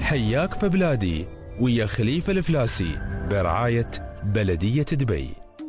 حياك في بلادي ويا خليفة الفلاسي برعاية بلدية دبي.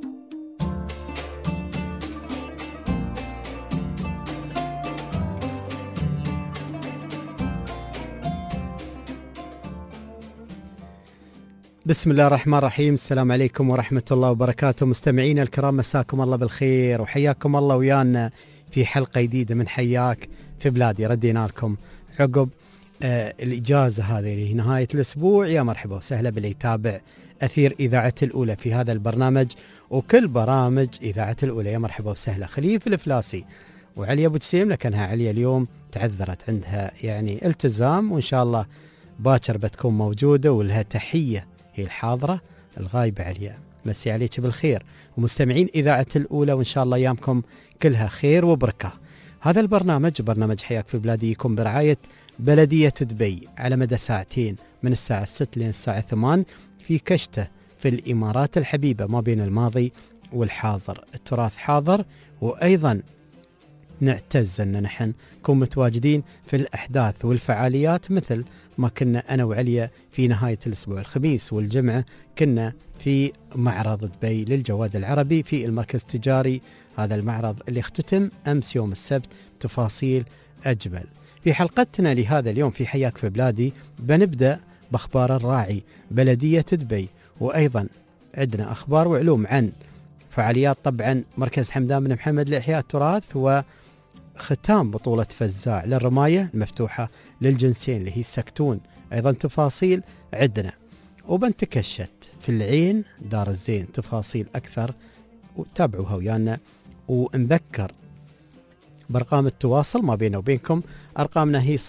بسم الله الرحمن الرحيم. السلام عليكم ورحمة الله وبركاته. مستمعينا الكرام، مساكم الله بالخير وحياكم الله ويانا في حلقة جديدة من حياك في بلادي. ردينا لكم عقب الإجازة هذه لنهاية الأسبوع. يا مرحبا وسهلا باللي يتابع أثير إذاعة الأولى في هذا البرنامج وكل برامج إذاعة الأولى. يا مرحبا وسهلا. خليفة الفلاسي وعلي أبو جسيم، لكنها عليا اليوم تعذرت، عندها يعني التزام، وإن شاء الله باكر بتكون موجودة ولها تحية، هي الحاضرة الغايبة عليا. مسي عليك بالخير. ومستمعين إذاعة الأولى، وإن شاء الله أيامكم كلها خير وبركة. هذا البرنامج برنامج حياك في بلادي يكون برعاية بلدية دبي على مدى ساعتين من الساعة 6 لين الساعة 8 في كشته في الإمارات الحبيبة ما بين الماضي والحاضر. التراث حاضر، وأيضا نعتز أن نحن نكون متواجدين في الأحداث والفعاليات، مثل ما كنا أنا وعليا في نهاية الأسبوع الخميس والجمعة كنا في معرض دبي للجواد العربي في المركز التجاري. هذا المعرض اللي اختتم أمس يوم السبت. تفاصيل أجمل في حلقتنا لهذا اليوم في حياك في بلادي. بنبدأ بأخبار الراعي بلدية دبي، وأيضا عندنا أخبار وعلوم عن فعاليات طبعا مركز حمدان بن محمد لإحياء التراث، وختام بطولة فزاع للرماية المفتوحة للجنسين اللي هي السكتون. أيضا تفاصيل عندنا، وبنتكشت في العين دار الزين تفاصيل أكثر، وتابعوها ويانا. ونذكر بأرقام التواصل ما بيننا وبينكم. أرقامنا هي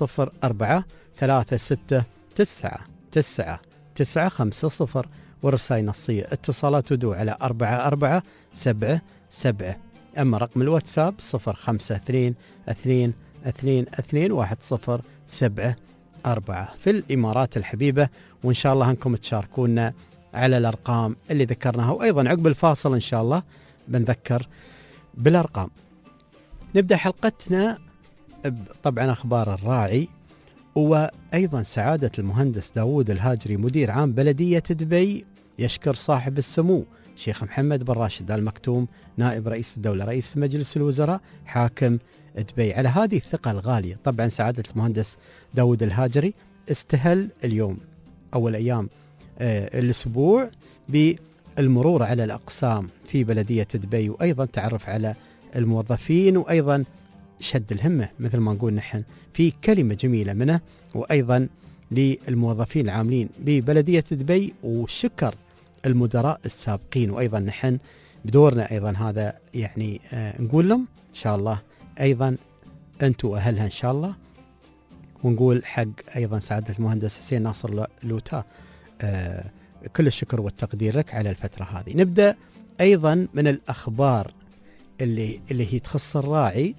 0436999950 ورسائل نصية اتصالات ودو على 4477. أما رقم الواتساب 0522221074 في الإمارات الحبيبة. وإن شاء الله أنكم تشاركونا على الأرقام اللي ذكرناها، وأيضا عقب الفاصل إن شاء الله بنذكر بالأرقام. نبدأ حلقتنا طبعا أخبار الراعي، وأيضا سعادة المهندس داود الهاجري مدير عام بلدية دبي يشكر صاحب السمو شيخ محمد بن راشد آل مكتوم نائب رئيس الدولة رئيس مجلس الوزراء حاكم دبي على هذه الثقة الغالية. طبعا سعادة المهندس داود الهاجري استهل اليوم أول أيام الأسبوع بالمرور على الأقسام في بلدية دبي، وأيضا تعرف على الموظفين، وأيضا شد الهمة مثل ما نقول نحن في كلمة جميلة منه، وأيضا للموظفين العاملين ببلدية دبي، وشكر المدراء السابقين. وأيضا نحن بدورنا أيضا هذا يعني نقول لهم إن شاء الله أيضا أنتوا أهلها إن شاء الله. ونقول حق أيضا سعادة المهندس حسين ناصر لوتا كل الشكر والتقدير لك على الفترة هذه. نبدأ أيضا من الأخبار اللي هي تخص الراعي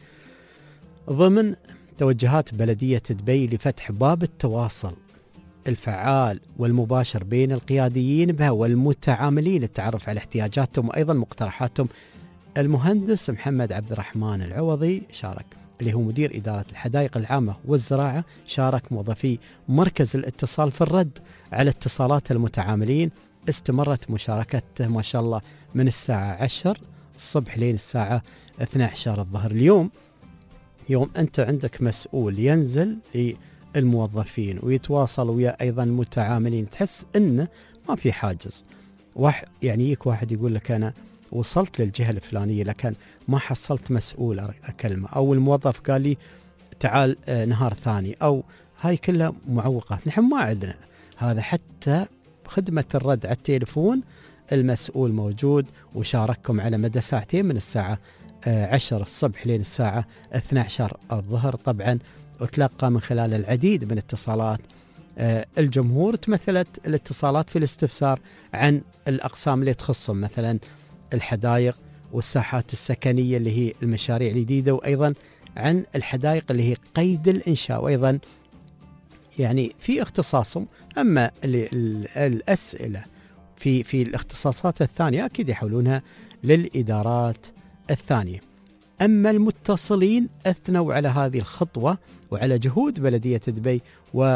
ضمن توجهات بلدية دبي لفتح باب التواصل الفعال والمباشر بين القياديين بها والمتعاملين للتعرف على احتياجاتهم وأيضا مقترحاتهم. المهندس محمد عبد الرحمن العوضي شارك، اللي هو مدير إدارة الحدائق العامة والزراعة، شارك موظفي مركز الاتصال في الرد على اتصالات المتعاملين. استمرت مشاركته ما شاء الله من الساعة 10 الصبح لين الساعة 12 الظهر. اليوم يوم أنت عندك مسؤول ينزل للموظفين ويتواصل ويا أيضا متعاملين، تحس إنه ما في حاجز. يعني يك واحد يقول لك أنا وصلت للجهة الفلانية لكن ما حصلت مسؤول أكلمه، أو الموظف قال لي تعال نهار ثاني، أو هاي كلها معوقات. نحن ما عندنا هذا، حتى خدمة الرد على التليفون المسؤول موجود وشارككم على مدى ساعتين من الساعة 10 الصبح لين الساعة 12 الظهر. طبعا وتلقى من خلال العديد من اتصالات الجمهور. تمثلت الاتصالات في الاستفسار عن الأقسام اللي تخصهم، مثلا الحدائق والساحات السكنية اللي هي المشاريع الجديدة، وأيضا عن الحدائق اللي هي قيد الإنشاء، وأيضا يعني في اختصاصهم. أما الأسئلة في الاختصاصات الثانية أكيد يحولونها للإدارات الثانية. أما المتصلين أثنوا على هذه الخطوة وعلى جهود بلدية دبي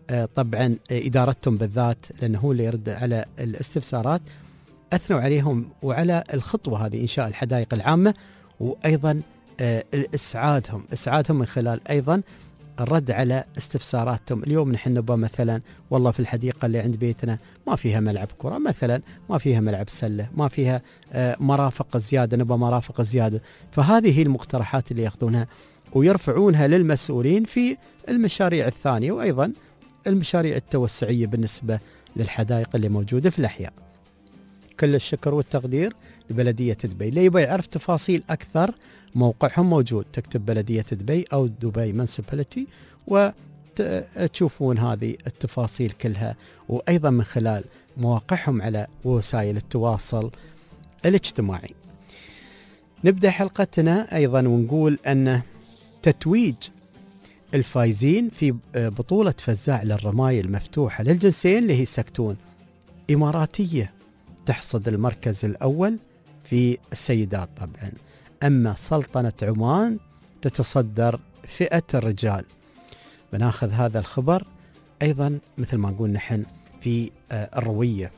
طبعا إدارتهم بالذات، لأنه هو اللي يرد على الاستفسارات، أثنوا عليهم وعلى الخطوة هذه إنشاء الحدائق العامة، وأيضا إسعادهم من خلال أيضا الرد على استفساراتهم. اليوم نحن نبغى مثلا والله في الحديقة اللي عند بيتنا ما فيها ملعب كرة مثلا، ما فيها ملعب سلة، ما فيها مرافق زيادة، نبغى مرافق زيادة. فهذه هي المقترحات اللي ياخذونها ويرفعونها للمسؤولين في المشاريع الثانية، وأيضا المشاريع التوسعية بالنسبة للحدائق اللي موجودة في الأحياء. كل الشكر والتقدير لبلدية دبي. اللي يبغى يعرف تفاصيل أكثر موقعهم موجود، تكتب بلدية دبي أو دبي منسبلتي وتشوفون هذه التفاصيل كلها، وأيضا من خلال مواقعهم على وسائل التواصل الاجتماعي. نبدأ حلقتنا أيضا ونقول أن تتويج الفايزين في بطولة فزاع للرماية المفتوحة للجنسين اللي هي سكتون إماراتية تحصد المركز الأول في السيدات طبعا، أما سلطنة عمان تتصدر فئة الرجال. بناخذ هذا الخبر أيضا مثل ما نقول نحن في الروية.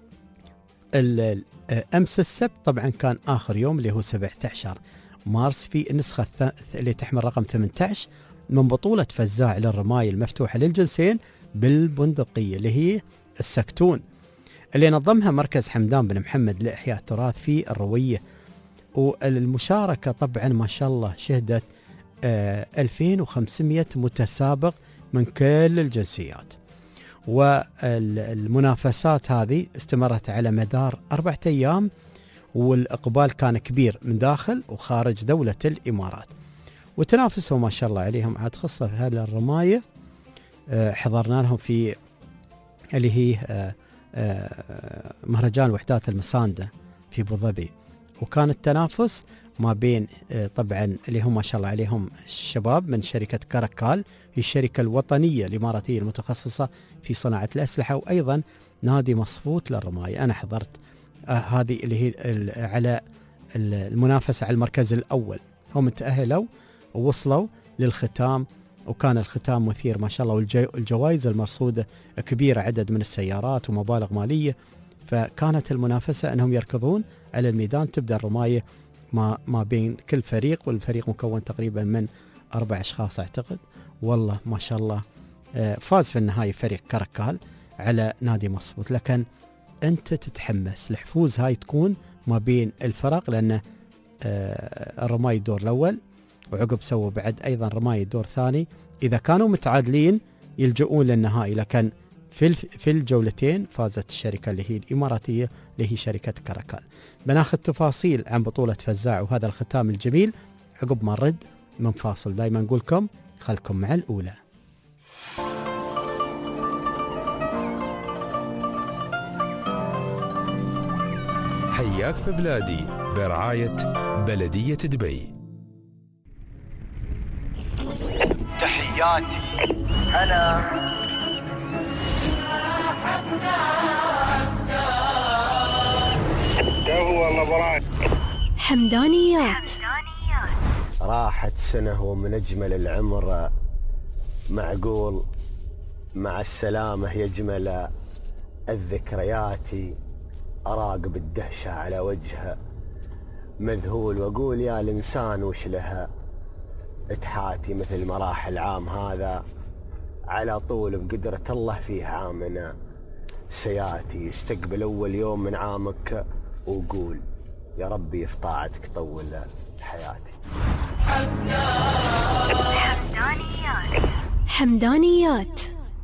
أمس السبت طبعا كان آخر يوم اللي هو 17 مارس في النسخة اللي تحمل رقم 18 من بطولة فزاع للرماية المفتوحة للجنسين بالبندقية اللي هي السكتون، اللي نظمها مركز حمدان بن محمد لإحياء التراث في الروية. والمشاركة طبعا ما شاء الله شهدت 2500 متسابق من كل الجنسيات، والمنافسات هذه استمرت على مدار 4 أيام، والإقبال كان كبير من داخل وخارج دولة الإمارات. وتنافسوا ما شاء الله عليهم عاد خاصة في هذه الرماية. حضرنا لهم في اللي هي مهرجان وحدات المساندة في أبو ظبي، وكان التنافس ما بين طبعا اللي هم ما شاء الله عليهم الشباب من شركة كاراكال، هي الشركة الوطنية الإماراتية المتخصصة في صناعة الأسلحة، وأيضا نادي مصفوت للرماية. أنا حضرت هذه اللي هي على المنافسة على المركز الأول، هم تأهلوا ووصلوا للختام، وكان الختام مثير ما شاء الله، والجوائز المرصودة كبيرة، عدد من السيارات ومبالغ مالية. فكانت المنافسة أنهم يركضون على الميدان، تبدأ الرماية ما بين كل فريق، والفريق مكون تقريبا من 4 أشخاص أعتقد. والله ما شاء الله فاز في النهاية فريق كاراكال على نادي مصفوت. لكن أنت تتحمس الحفوز هاي تكون ما بين الفرق، لأن الرماية الدور الأول، وعقب سووا بعد أيضا رماية دور ثاني. إذا كانوا متعادلين يلجؤون للنهائي، لكن في الجولتين فازت الشركة اللي هي الإماراتية اللي هي شركة كاراكال. بناخذ تفاصيل عن بطولة فزاع وهذا الختام الجميل عقب ما نرد من فاصل. دايما نقولكم خلكم مع الأولى. حياك في بلادي برعاية بلدية دبي. تحياتي أنا والله براك حمدانيات. راحت سنة ومن أجمل العمر معقول، مع السلامة يجمل الذكريات، أراقب الدهشة على وجهها مذهول، وأقول يا الإنسان وش لها اتحاتي مثل ما راح العام هذا على طول بقدرة الله فيه عامنا سياتي. استقبل أول يوم من عامك وقول يا ربي في طاعتك طول حياتي. حمدانيات.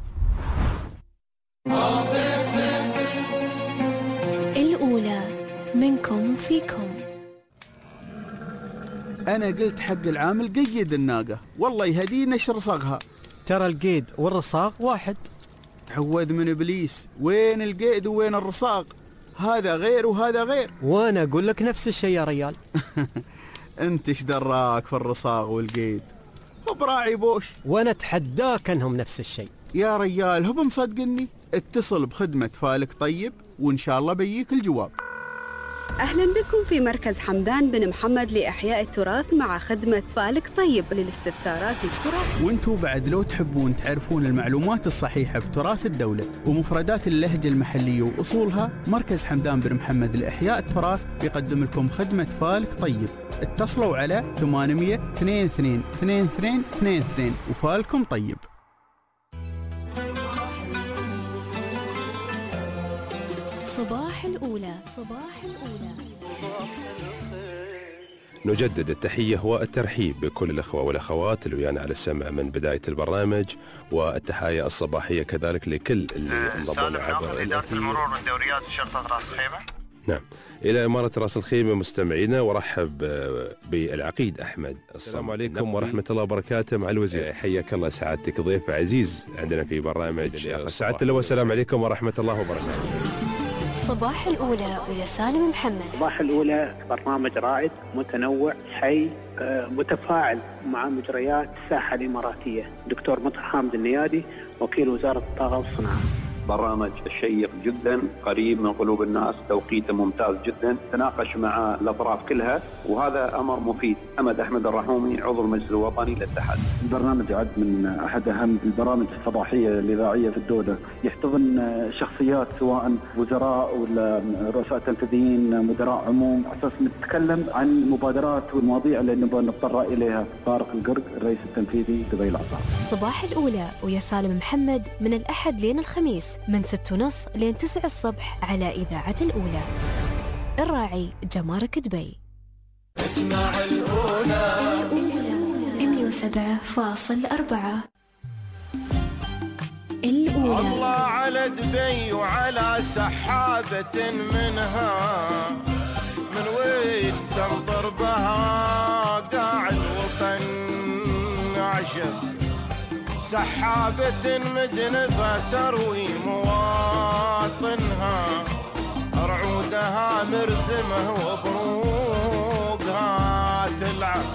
الأولى منكم وفيكم. أنا قلت حق العامل قيد الناقة، والله يهدينا ايش رصاغها. ترى القيد والرصاغ واحد. تعوذ من إبليس، وين القيد وين الرصاغ؟ هذا غير وهذا غير. وأنا أقول لك نفس الشيء يا ريال. أنت ايش دراك في الرصاغ والقيد؟ هو براعي بوش. وأنا أتحداك أنهم نفس الشيء يا ريال. هو مصدقني؟ اتصل بخدمة فالك طيب وإن شاء الله بيجيك الجواب. أهلا بكم في مركز حمدان بن محمد لإحياء التراث مع خدمة فالك طيب للاستفسارات التراث. وانتوا بعد لو تحبون تعرفون المعلومات الصحيحة بتراث الدولة ومفردات اللهجة المحلية وأصولها، مركز حمدان بن محمد لإحياء التراث يقدم لكم خدمة فالك طيب. اتصلوا على 800 22 22 22 وفالكم طيب. صباح الأولى. صباح الأولى. نجدد التحية والترحيب بكل الأخوة والأخوات اللي ويانا على السمع من بداية البرنامج، والتحايا الصباحية كذلك لكل اللي انضموا عبر إدارة المرور والدوريات وشرطة رأس الخيمة. نعم، إلى إمارة رأس الخيمة مستمعينا، ورحب بالعقيد أحمد. السلام عليكم ورحمة الله وبركاته مع الوزير. حياك الله سعادتك، ضيف عزيز عندنا في برنامج سعادة الله، والسلام عليكم ورحمة الله وبركاته. صباح الأولى ويا سالم محمد. صباح الأولى برنامج رائد متنوع حي متفاعل مع مجريات الساحة الإماراتية. دكتور مطهر حامد النيادي، وكيل وزارة الطاقة والصناعة. برنامج شيق جدا، قريب من قلوب الناس، توقيته ممتاز جدا، تناقش مع الأطراف كلها، وهذا أمر مفيد. أحمد الرحومي، عضو المجلس الوطني للاتحاد. البرنامج يعد من أحد أهم البرامج الفضائية الإذاعية في الدولة، يحتضن شخصيات سواء وزراء ولا رؤساء تنفيذيين، مدراء عموم، أساس نتكلم عن المبادرات والمواضيع اللي نبغى نتطرق إليها. طارق القرق، الرئيس التنفيذي دبي العصار. صباح الأولى ويا سالم محمد من الأحد لين الخميس من 6:30 لين 9 الصبح على إذاعة الأولى. الراعي جمارك دبي. اسمع الأولى 107.4. الأولى. الله على دبي وعلى سحابة منها، من وين تنظر بها قاع الوطن عشب، سحابة مدنفة تروي مواطنها، رعودها مرزمة وبروقها تلعب.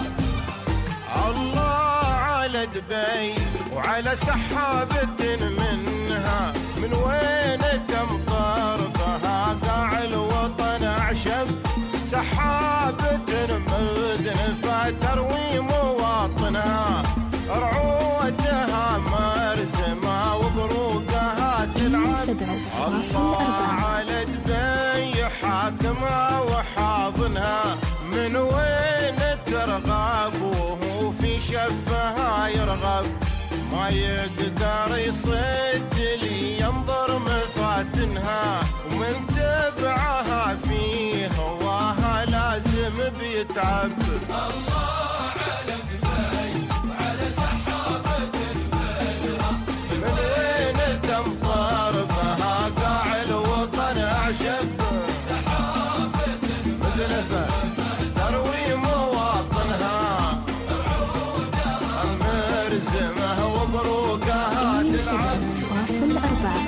الله على دبي وعلى سحابة منها، من وين تمطر بها قاع الوطن عشب، سحابة مدنفة تروي مواطنها، رعودها مرزمة وبروقها تلعب. الله على دبي حاكمها وحاضنها، من وين ترغب وهو في شفها يرغب، ما يقدر يصد لي ينظر مفاتنها، ومن تبعها في هواها لازم بيتعب. الله على دبي وعلى سحابة منها، من وين تمطر بها قاع الوطن أعشب، سحابة مدنفة تروي مواطنها، مرزمة وبروقها تلعب. 107.4.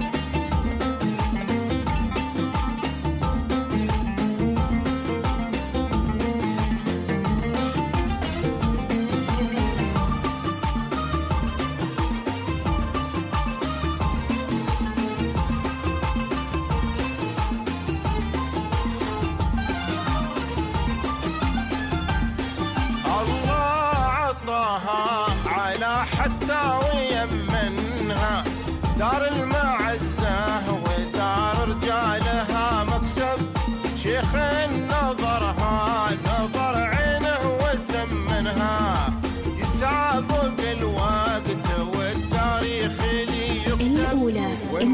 حتى ويمنها دار المعزة ودار رجالها مكسب، شيخ نظرها نظر عينه وثمنها، يسابق الوقت والتاريخ اللي يكتب. الأولى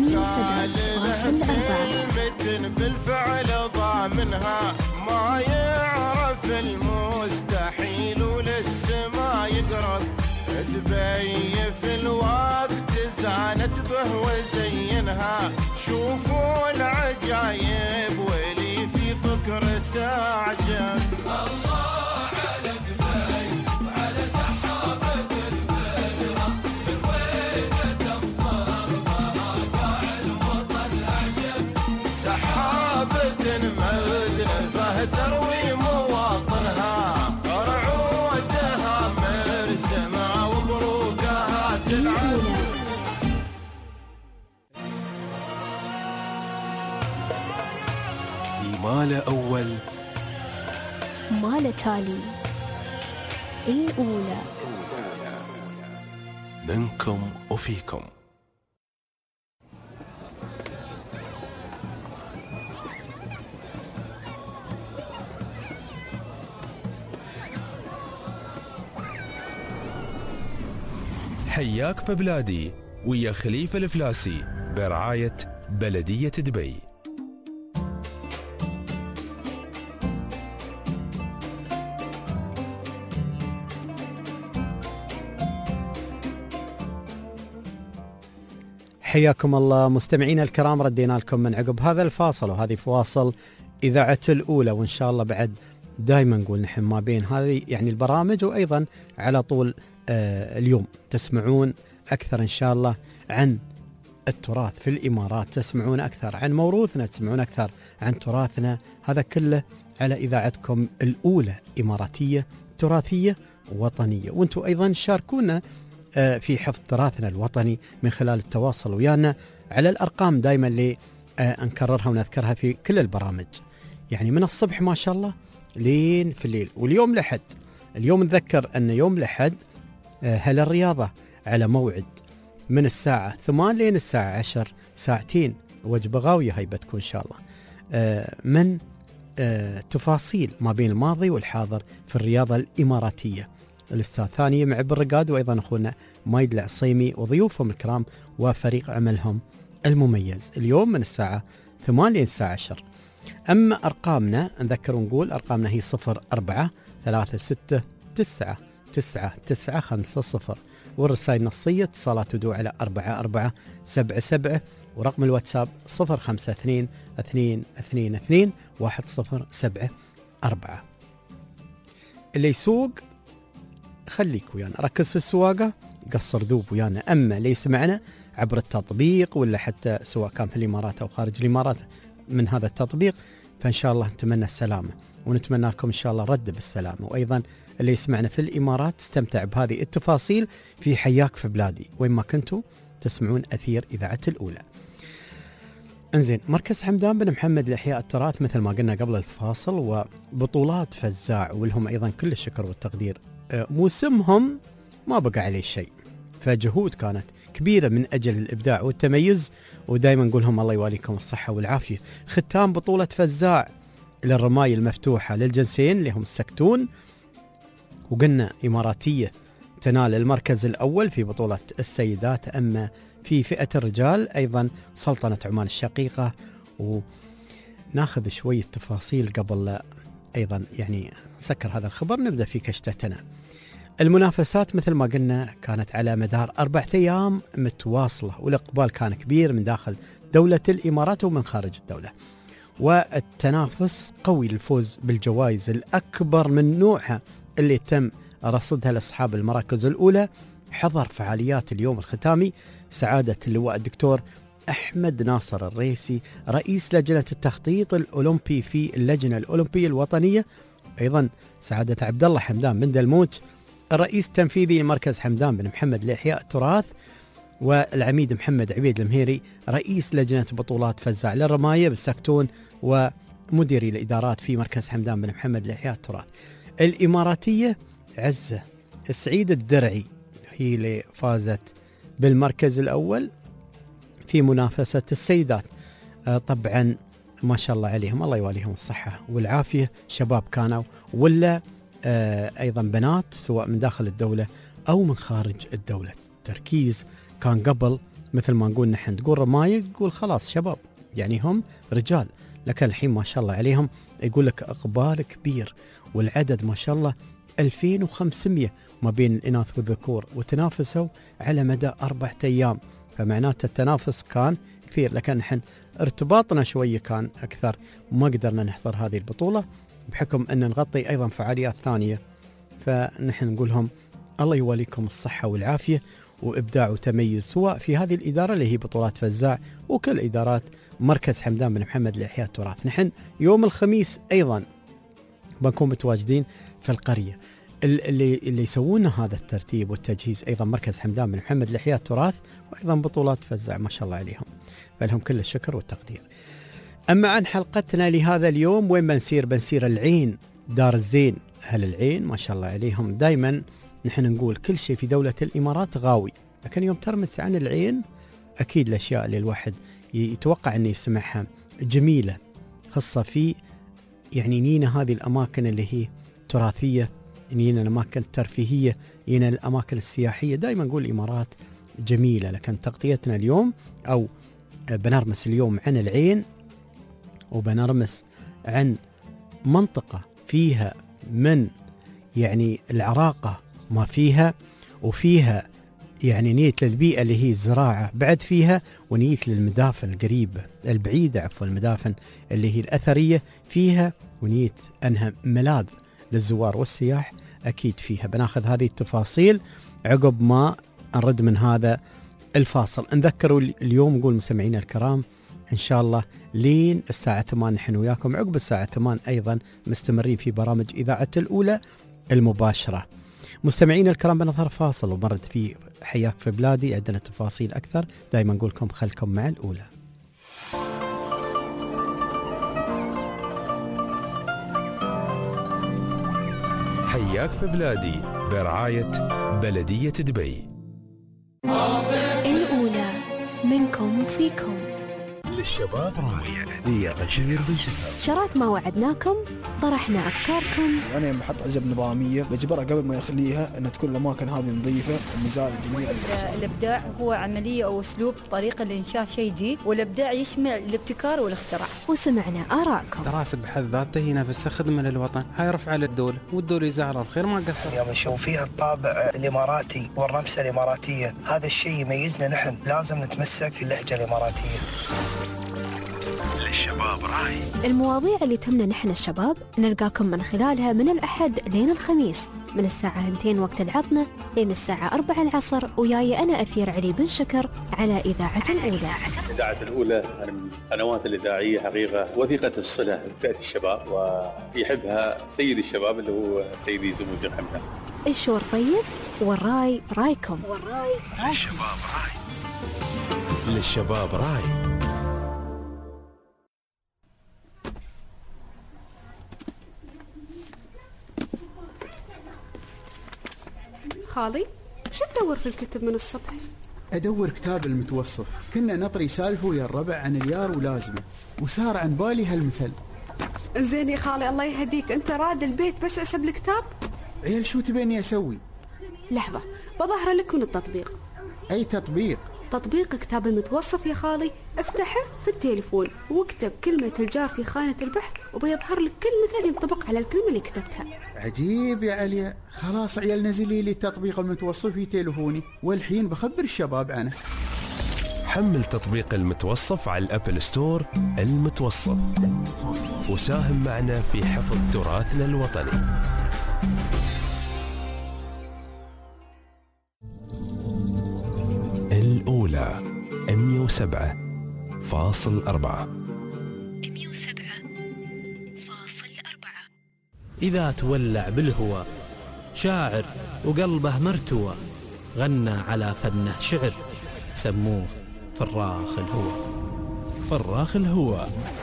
107.4. المتن بالفعل ضامنها، ما يعرف المستحيل وللسما يقرب، دبي في الوقت زانت به وزينها، شوفوا العجايب واللي في فكرته عجب. الله على دبي وعلى سحابة منها، من وين تمطر بها قاع الوطن أعشب، سحابة مدنفة تروي مواطنها، رعودها مرزمة وبروقها تلعب. في ما له أول ما له تالي، الأولى منكم وفيكم. حياك في بلادي ويا خليفة الفلاسي برعاية بلدية دبي. حياكم الله مستمعينا الكرام، ردينا لكم من عقب هذا الفاصل، وهذه فواصل إذاعة الأولى، وإن شاء الله بعد دائما نقول نحن ما بين هذه يعني البرامج وأيضا على طول اليوم تسمعون أكثر إن شاء الله عن التراث في الإمارات، تسمعون أكثر عن موروثنا، تسمعون أكثر عن تراثنا، هذا كله على إذاعتكم الأولى إماراتية تراثية وطنية. وانتم أيضا شاركونا في حفظ تراثنا الوطني من خلال التواصل ويانا على الأرقام دائما اللي نكررها ونذكرها في كل البرامج، يعني من الصبح ما شاء الله لين في الليل. واليوم لحد، اليوم نذكر أن يوم لحد هل الرياضة على موعد من الساعة 8 لين الساعة 10، ساعتين وجبة غاوية هاي بتكون إن شاء الله من تفاصيل ما بين الماضي والحاضر في الرياضة الإماراتية. الأستاذ ثاني مع بالرقاد، وأيضا أخونا مايد العصيمي وضيوفهم الكرام وفريق عملهم المميز اليوم من الساعة 8 لين الساعة 10. أما أرقامنا نذكر ونقول أرقامنا هي 0436999950، والرسائل النصية اتصالات ودو على 4477، ورقم الواتساب 0552221074. اللي يسوق خليك ويانا، ركز في السواقة، قصر ذوب ويانا. أما اللي يسمعنا عبر التطبيق ولا حتى سواء كان في الإمارات أو خارج الإمارات من هذا التطبيق، فإن شاء الله نتمنى السلامة ونتمنى لكم إن شاء الله رد بالسلامة. وأيضا اللي يسمعنا في الإمارات استمتع بهذه التفاصيل في حياك في بلادي وين ما كنتوا تسمعون أثير إذاعة الأولى. انزين، مركز حمدان بن محمد لإحياء التراث مثل ما قلنا قبل الفاصل، وبطولات فزاع ولهم أيضا كل الشكر والتقدير. موسمهم ما بقى عليه شيء، فجهود كانت كبيرة من أجل الإبداع والتميز، ودائما نقولهم الله يواليكم الصحة والعافية. ختام بطولة فزاع للرماية المفتوحة للجنسين اللي هم السكتون، وقلنا إماراتية تنال المركز الأول في بطولة السيدات. أما في فئة الرجال أيضا سلطنة عمان الشقيقة. وناخذ شوية تفاصيل قبل أيضا يعني نسكر هذا الخبر، نبدأ في كشتتنا. المنافسات مثل ما قلنا كانت على مدار 4 أيام متواصلة، والإقبال كان كبير من داخل دولة الإمارات ومن خارج الدولة، والتنافس قوي للفوز بالجوائز الأكبر من نوعها اللي تم رصدها لأصحاب المراكز الأولى. حضر فعاليات اليوم الختامي سعادة اللواء الدكتور أحمد ناصر الريسي رئيس لجنة التخطيط الأولمبي في اللجنة الأولمبية الوطنية، أيضا سعادة عبد الله حمدان بن دلموت الرئيس التنفيذي لمركز حمدان بن محمد لإحياء التراث، والعميد محمد عبيد المهيري رئيس لجنة بطولات فزاع للرماية بالسكتون، ومديري الإدارات في مركز حمدان بن محمد لإحياء التراث. الإماراتية عزة السعيد الدرعي هي اللي فازت بالمركز الأول في منافسة السيدات. طبعا ما شاء الله عليهم، الله يواليهم الصحة والعافية، شباب كانوا ولا أيضا بنات سواء من داخل الدولة أو من خارج الدولة. التركيز كان قبل مثل ما نقول نحن تقول رماية تقول خلاص شباب، يعني هم رجال، لكن الحين ما شاء الله عليهم يقول لك إقبال كبير، والعدد ما شاء الله 2500 ما بين الإناث والذكور، وتنافسوا على مدى 4 أيام، فمعناته التنافس كان كثير. لكن نحن ارتباطنا شوية كان أكثر، ما قدرنا نحضر هذه البطولة بحكم أن نغطي أيضا فعاليات ثانية، فنحن نقولهم الله يواليكم الصحة والعافية وإبداع وتميز سواء في هذه الإدارة اللي هي بطولات فزاع وكل إدارات مركز حمدان بن محمد لإحياء التراث. نحن يوم الخميس أيضا بنكون متواجدين في القرية اللي يسوون هذا الترتيب والتجهيز، أيضا مركز حمدان بن محمد لإحياء التراث، وأيضا بطولات فزاع ما شاء الله عليهم، فلهم كل الشكر والتقدير. أما عن حلقتنا لهذا اليوم وين بنسير العين دار الزين. أهل العين ما شاء الله عليهم دايما نحن نقول كل شيء في دولة الإمارات غاوي، لكن يوم ترمس عن العين أكيد الأشياء اللي الواحد يتوقع أن يسمعها جميلة، خاصة في يعني نينا هذه الأماكن اللي هي تراثية، نينا الأماكن الترفيهية، نينا الأماكن السياحية. دايما نقول الإمارات جميلة، لكن تغطيتنا اليوم أو بنرمس اليوم عن العين، وبنرمس عن منطقة فيها من يعني العراقة ما فيها، وفيها يعني نية للبيئة اللي هي الزراعة بعد فيها، ونية للمدافن القريبة البعيدة عفوا المدافن اللي هي الأثرية فيها، ونية أنها ملاذ للزوار والسياح أكيد فيها. بناخذ هذه التفاصيل عقب ما نرد من هذا الفاصل. نذكروا اليوم نقول مستمعينا الكرام إن شاء الله لين الساعة 8 نحن وياكم، عقب الساعة 8 أيضا مستمرين في برامج إذاعة الأولى المباشرة. مستمعينا الكرام بنظهر فاصل ومرد في حياك في بلادي، عندنا تفاصيل أكثر. دائما نقول لكم خلكم مع الأولى. حياك في بلادي برعاية بلدية دبي. الأولى منكم وفيكم. للشباب راعي ويا غدير بن شهاب. شرات ما وعدناكم، طرحنا أفكاركم. أنا محط عزب نظامية بجبرها قبل ما يخليها أن تكون الأماكن هذه نظيفة ومزال جميع الإبداع هو عملية أو أسلوب طريقة لإنشاء شيء جديد، والإبداع يشمل الابتكار والاختراع. وسمعنا آراءكم. دراسة بحد ذاته هي نفسها خدمة للوطن، هاي رفعة للدولة، والدولة يزعر الخير ما قصر. اليوم نشوف فيها الطابع الإماراتي والرمسة الإماراتية، هذا الشيء يميزنا نحن، لازم نتمسك في اللهجة الإماراتية. للشباب راعي. المواضيع اللي تهمنا نحن الشباب نلقاكم من خلالها من الأحد لين الخميس من الساعة 2 وقت العطنة لين الساعة 4 العصر، وياي أنا أثير علي بن شكر على إذاعة الأولى. إذاعة الأولى من القنوات الإذاعية حقيقة وثيقة الصلة بفئة الشباب، ويحبها سيد الشباب اللي هو سيدي سمو الشيخ حمدان. الشور طيب والراي رايكم. للشباب راعي. للشباب راعي. خالي شو تدور في الكتب من الصبح؟ أدور كتاب المتوصف، كنا نطري سالفه ويا الربع عن اليار ولازمه، وصار عن بالي هالمثل. زين يا خالي الله يهديك، أنت راد البيت بس أسب الكتاب؟ عيال شو تبيني أسوي؟ لحظة بظهر لك من التطبيق. أي تطبيق؟ تطبيق كتاب المتوصف يا خالي، افتحه في التليفون واكتب كلمة الجار في خانة البحث وبيظهر لك كل مثل ينطبق على الكلمة اللي كتبتها. عجيب يا عليا، خلاص عيال نزلي لي التطبيق المتوصف في تليفوني، والحين بخبر الشباب عنه. حمل تطبيق المتوصف على الأبل ستور. المتوصف، وساهم معنا في حفظ تراثنا الوطني. الأولى 107.4. إذا تولع بالهوى شاعر وقلبه مرتوى، غنى على فنه شعر، سموه فراخ الهوى. فراخ الهوى.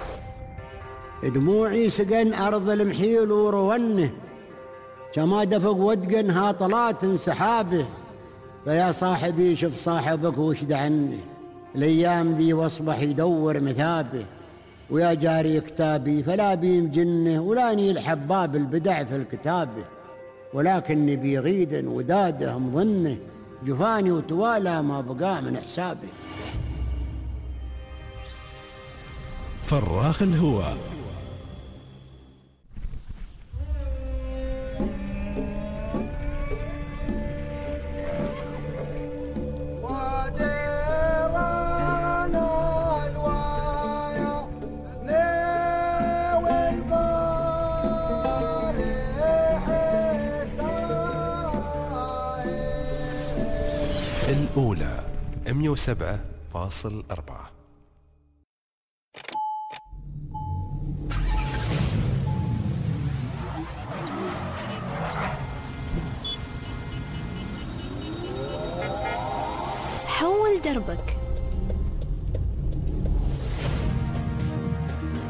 دموعي سقن أرض المحيل ورونه، كما دفق ودقن هاطلات سحابه، فيا صاحبي شوف صاحبك وشد عنه، الأيام ذي واصبح يدور مثابه، ويا جاري كتابي فلا بيم جنه، ولا نيل حباب البدع في الكتابه، ولكن نبي غيدا وداده مظنه، جفاني وتوالى ما بقى من حسابه. فراخ الهوى. الأولى 107.4. حول دربك.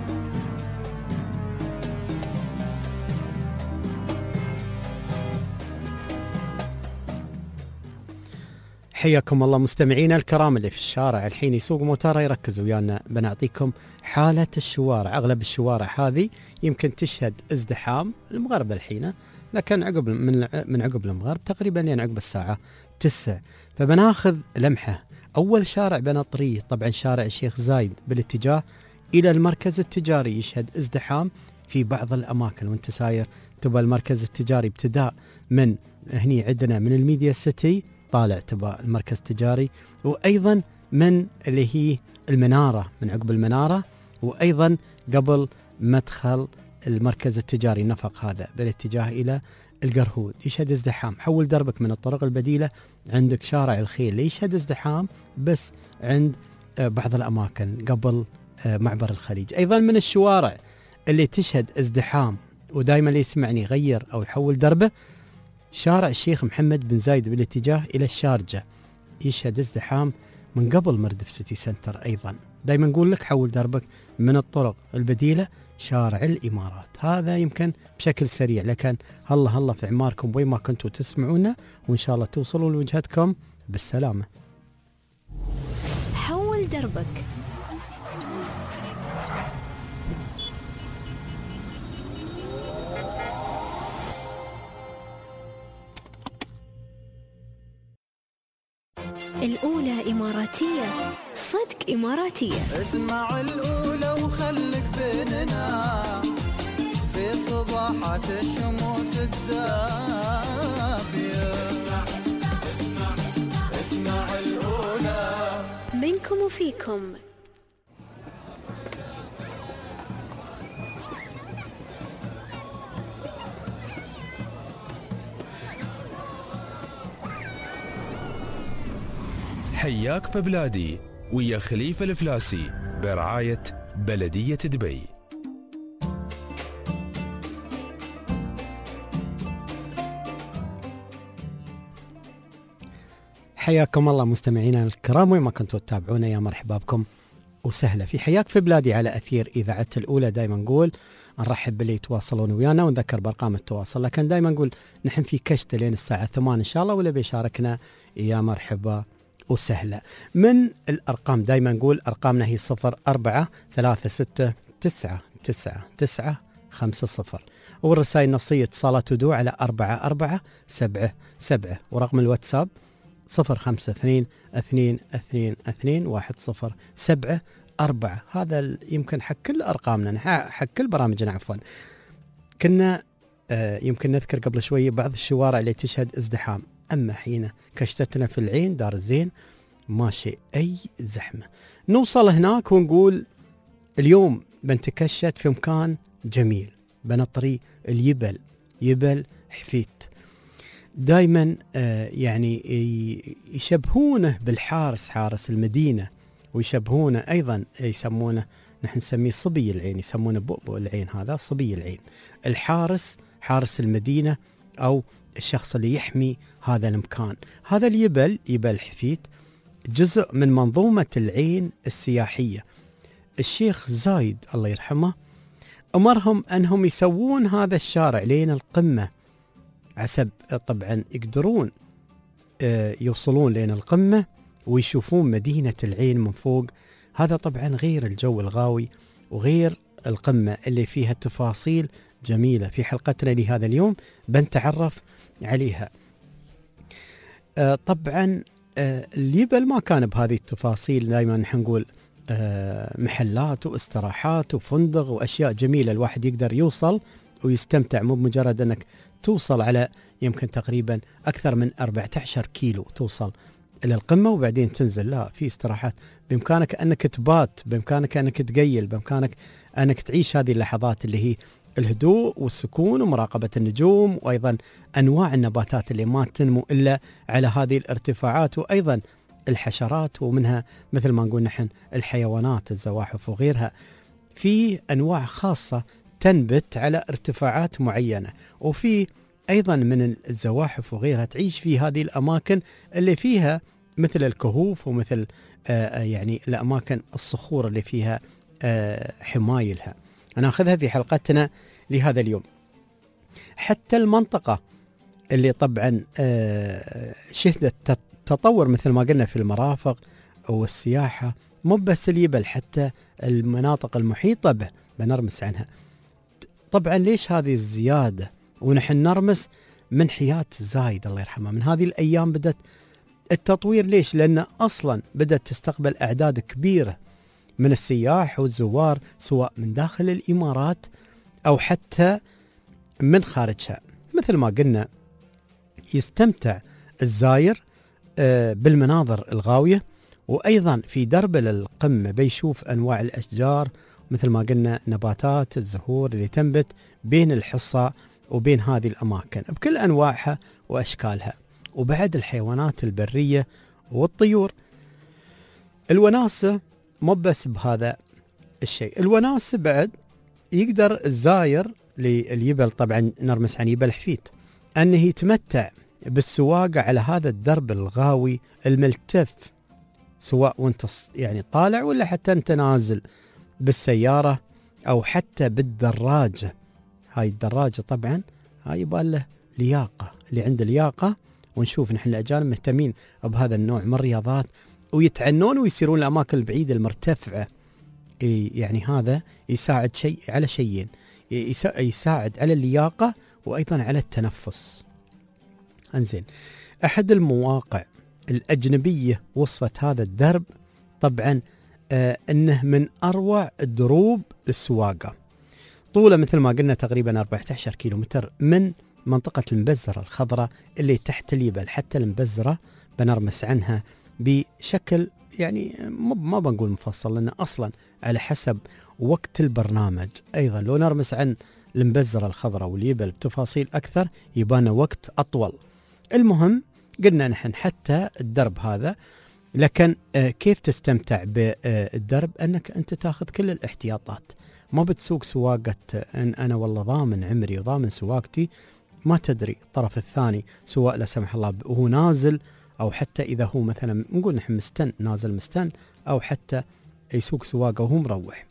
حياكم الله مستمعينا الكرام اللي في الشارع الحين يسوق موتاره يركزوا ويانا، بنعطيكم حالة الشوارع. أغلب الشوارع هذه يمكن تشهد ازدحام المغرب الحين، لكن عقب من عقب المغرب تقريبا يعني عقب الساعة 9. فبناخذ لمحة. أول شارع بنطريه طبعا شارع الشيخ زايد بالاتجاه إلى المركز التجاري، يشهد ازدحام في بعض الأماكن وانت ساير تبى المركز التجاري، ابتداء من هني عندنا من الميديا سيتي طالع تبى المركز التجاري، وأيضا من اللي هي المنارة، من عقب المنارة، وأيضا قبل مدخل المركز التجاري النفق هذا بالاتجاه إلى القرهود يشهد ازدحام. حول دربك من الطرق البديلة عندك شارع الخيل يشهد ازدحام بس عند بعض الأماكن قبل معبر الخليج. أيضا من الشوارع اللي تشهد ازدحام ودائما اللي يسمعني يغير أو يحول دربه، شارع الشيخ محمد بن زايد بالاتجاه إلى الشارجة يشهد ازدحام من قبل مردف سيتي سنتر. أيضا دائما نقول لك حول دربك من الطرق البديلة شارع الإمارات. هذا يمكن بشكل سريع، لكن هلا في عماركم وين ما كنتوا تسمعونا، وإن شاء الله توصلوا لوجهتكم بالسلامة. حول دربك. الأولى إماراتية، صدق إماراتية. اسمع الأولى وخلك بيننا في صباحات الشموس الدافية. اسمع الأولى منكم وفيكم. حياك في بلادي ويا خليفة الفلاسي برعاية بلدية دبي. حياكم الله مستمعينا الكرام وين ما كنتوا تتابعونا، يا مرحبا بكم وسهلا في حياك في بلادي على أثير إذاعة الأولى. دائما نقول نرحب باللي يتواصلون ويانا ونذكر بأرقام التواصل، لكن دائما نقول نحن في كشت لين الساعة 8 إن شاء الله، ولا بيشاركنا يا مرحبا وسهلا. من الأرقام دائما نقول أرقامنا هي 0436999950، والرسائل النصية اتصالات ودو على 4477، ورقم الواتساب 0522221074. هذا يمكن حق كل أرقامنا، حق كل برامجنا عفوا. كنا يمكن نذكر قبل شوية بعض الشوارع اللي تشهد ازدحام، أما حين كشتتنا في العين دار الزين ماشي أي زحمة. نوصل هناك ونقول اليوم بنتكشت في مكان جميل، بنطري اليبل، يبل حفيت. دايما يعني يشبهونه بالحارس، حارس المدينة، ويشبهونه أيضا يسمونه، نحن نسميه صبي العين، يسمونه بؤبؤ العين، هذا صبي العين. الحارس حارس المدينة أو الشخص اللي يحمي هذا المكان. هذا اليبل، يبل حفيت، جزء من منظومة العين السياحية. الشيخ زايد الله يرحمه أمرهم أنهم يسوون هذا الشارع لين القمة، عسب طبعا يقدرون يوصلون لين القمة ويشوفون مدينة العين من فوق. هذا طبعا غير الجو الغاوي وغير القمة اللي فيها تفاصيل جميلة. في حلقتنا لهذا اليوم بنتعرف عليها. طبعا اليبل ما كان بهذه التفاصيل، دائما نحن نقول محلات واستراحات وفندق وأشياء جميلة الواحد يقدر يوصل ويستمتع، مو بمجرد أنك توصل على يمكن تقريبا أكثر من 14 كيلو توصل إلى القمة وبعدين تنزل. لا، في استراحات بإمكانك أنك تبات، بإمكانك أنك تقيل، بإمكانك أنك تعيش هذه اللحظات اللي هي الهدوء والسكون ومراقبة النجوم، وأيضا أنواع النباتات اللي ما تنمو إلا على هذه الارتفاعات، وأيضا الحشرات، ومنها مثل ما نقول نحن الحيوانات الزواحف وغيرها. في أنواع خاصة تنبت على ارتفاعات معينة، وفي أيضا من الزواحف وغيرها تعيش في هذه الأماكن اللي فيها مثل الكهوف ومثل يعني الأماكن الصخور اللي فيها حمايلها. أنا أخذها في حلقتنا لهذا اليوم. حتى المنطقة اللي طبعا شهدت التطور مثل ما قلنا في المرافق والسياحة، مو بس اليبل، حتى المناطق المحيطة به بنرمس عنها. طبعا ليش هذه الزيادة ونحن نرمس من حياة زايد الله يرحمه؟ من هذه الأيام بدأت التطوير. ليش؟ لأن أصلا بدأت تستقبل أعداد كبيرة من السياح والزوار، سواء من داخل الإمارات أو حتى من خارجها. مثل ما قلنا يستمتع الزاير بالمناظر الغاوية، وأيضا في درب للقمة بيشوف أنواع الأشجار، مثل ما قلنا نباتات الزهور اللي تنبت بين الحصى وبين هذه الأماكن بكل أنواعها وأشكالها، وبعد الحيوانات البرية والطيور. الوناسة مو بس بهذا الشيء، الوناسة بعد يقدر الزاير لليبل، طبعا نرمس عن يبل حفيت، أنه يتمتع بالسواقة على هذا الدرب الغاوي الملتف، سواء وانت يعني طالع ولا حتى انت نازل بالسيارة أو حتى بالدراجة. هاي الدراجة طبعا هاي يباله لياقة، اللي عنده لياقة، ونشوف نحن الأجانب مهتمين بهذا النوع من الرياضات ويتعنون ويسيرون الأماكن البعيدة المرتفعة. يعني هذا يساعد شيء على شيئين، يساعد على اللياقة وأيضا على التنفس. انزين، أحد المواقع الأجنبية وصفت هذا الدرب طبعا أنه من أروع الدروب للسواقة. طوله مثل ما قلنا تقريبا 14 كيلومتر من منطقة المبزرة الخضراء اللي تحت اليبل، حتى المبزرة بنرمس عنها بشكل يعني ما بنقول مفصل، لأنه أصلا على حسب وقت البرنامج. أيضا لو نرمس عن المبزرة الخضراء واليبل بتفاصيل أكثر يبان وقت أطول. المهم قلنا نحن حتى الدرب هذا، لكن كيف تستمتع بالدرب؟ أنك أنت تاخذ كل الاحتياطات، ما بتسوق سواقة أن أنا والله ضامن عمري وضامن سواقتي، ما تدري الطرف الثاني سواء لا سمح الله وهو نازل، أو حتى إذا هو مثلا نقول نحن مستن نازل مستن، أو حتى يسوق سواقة وهو مروح.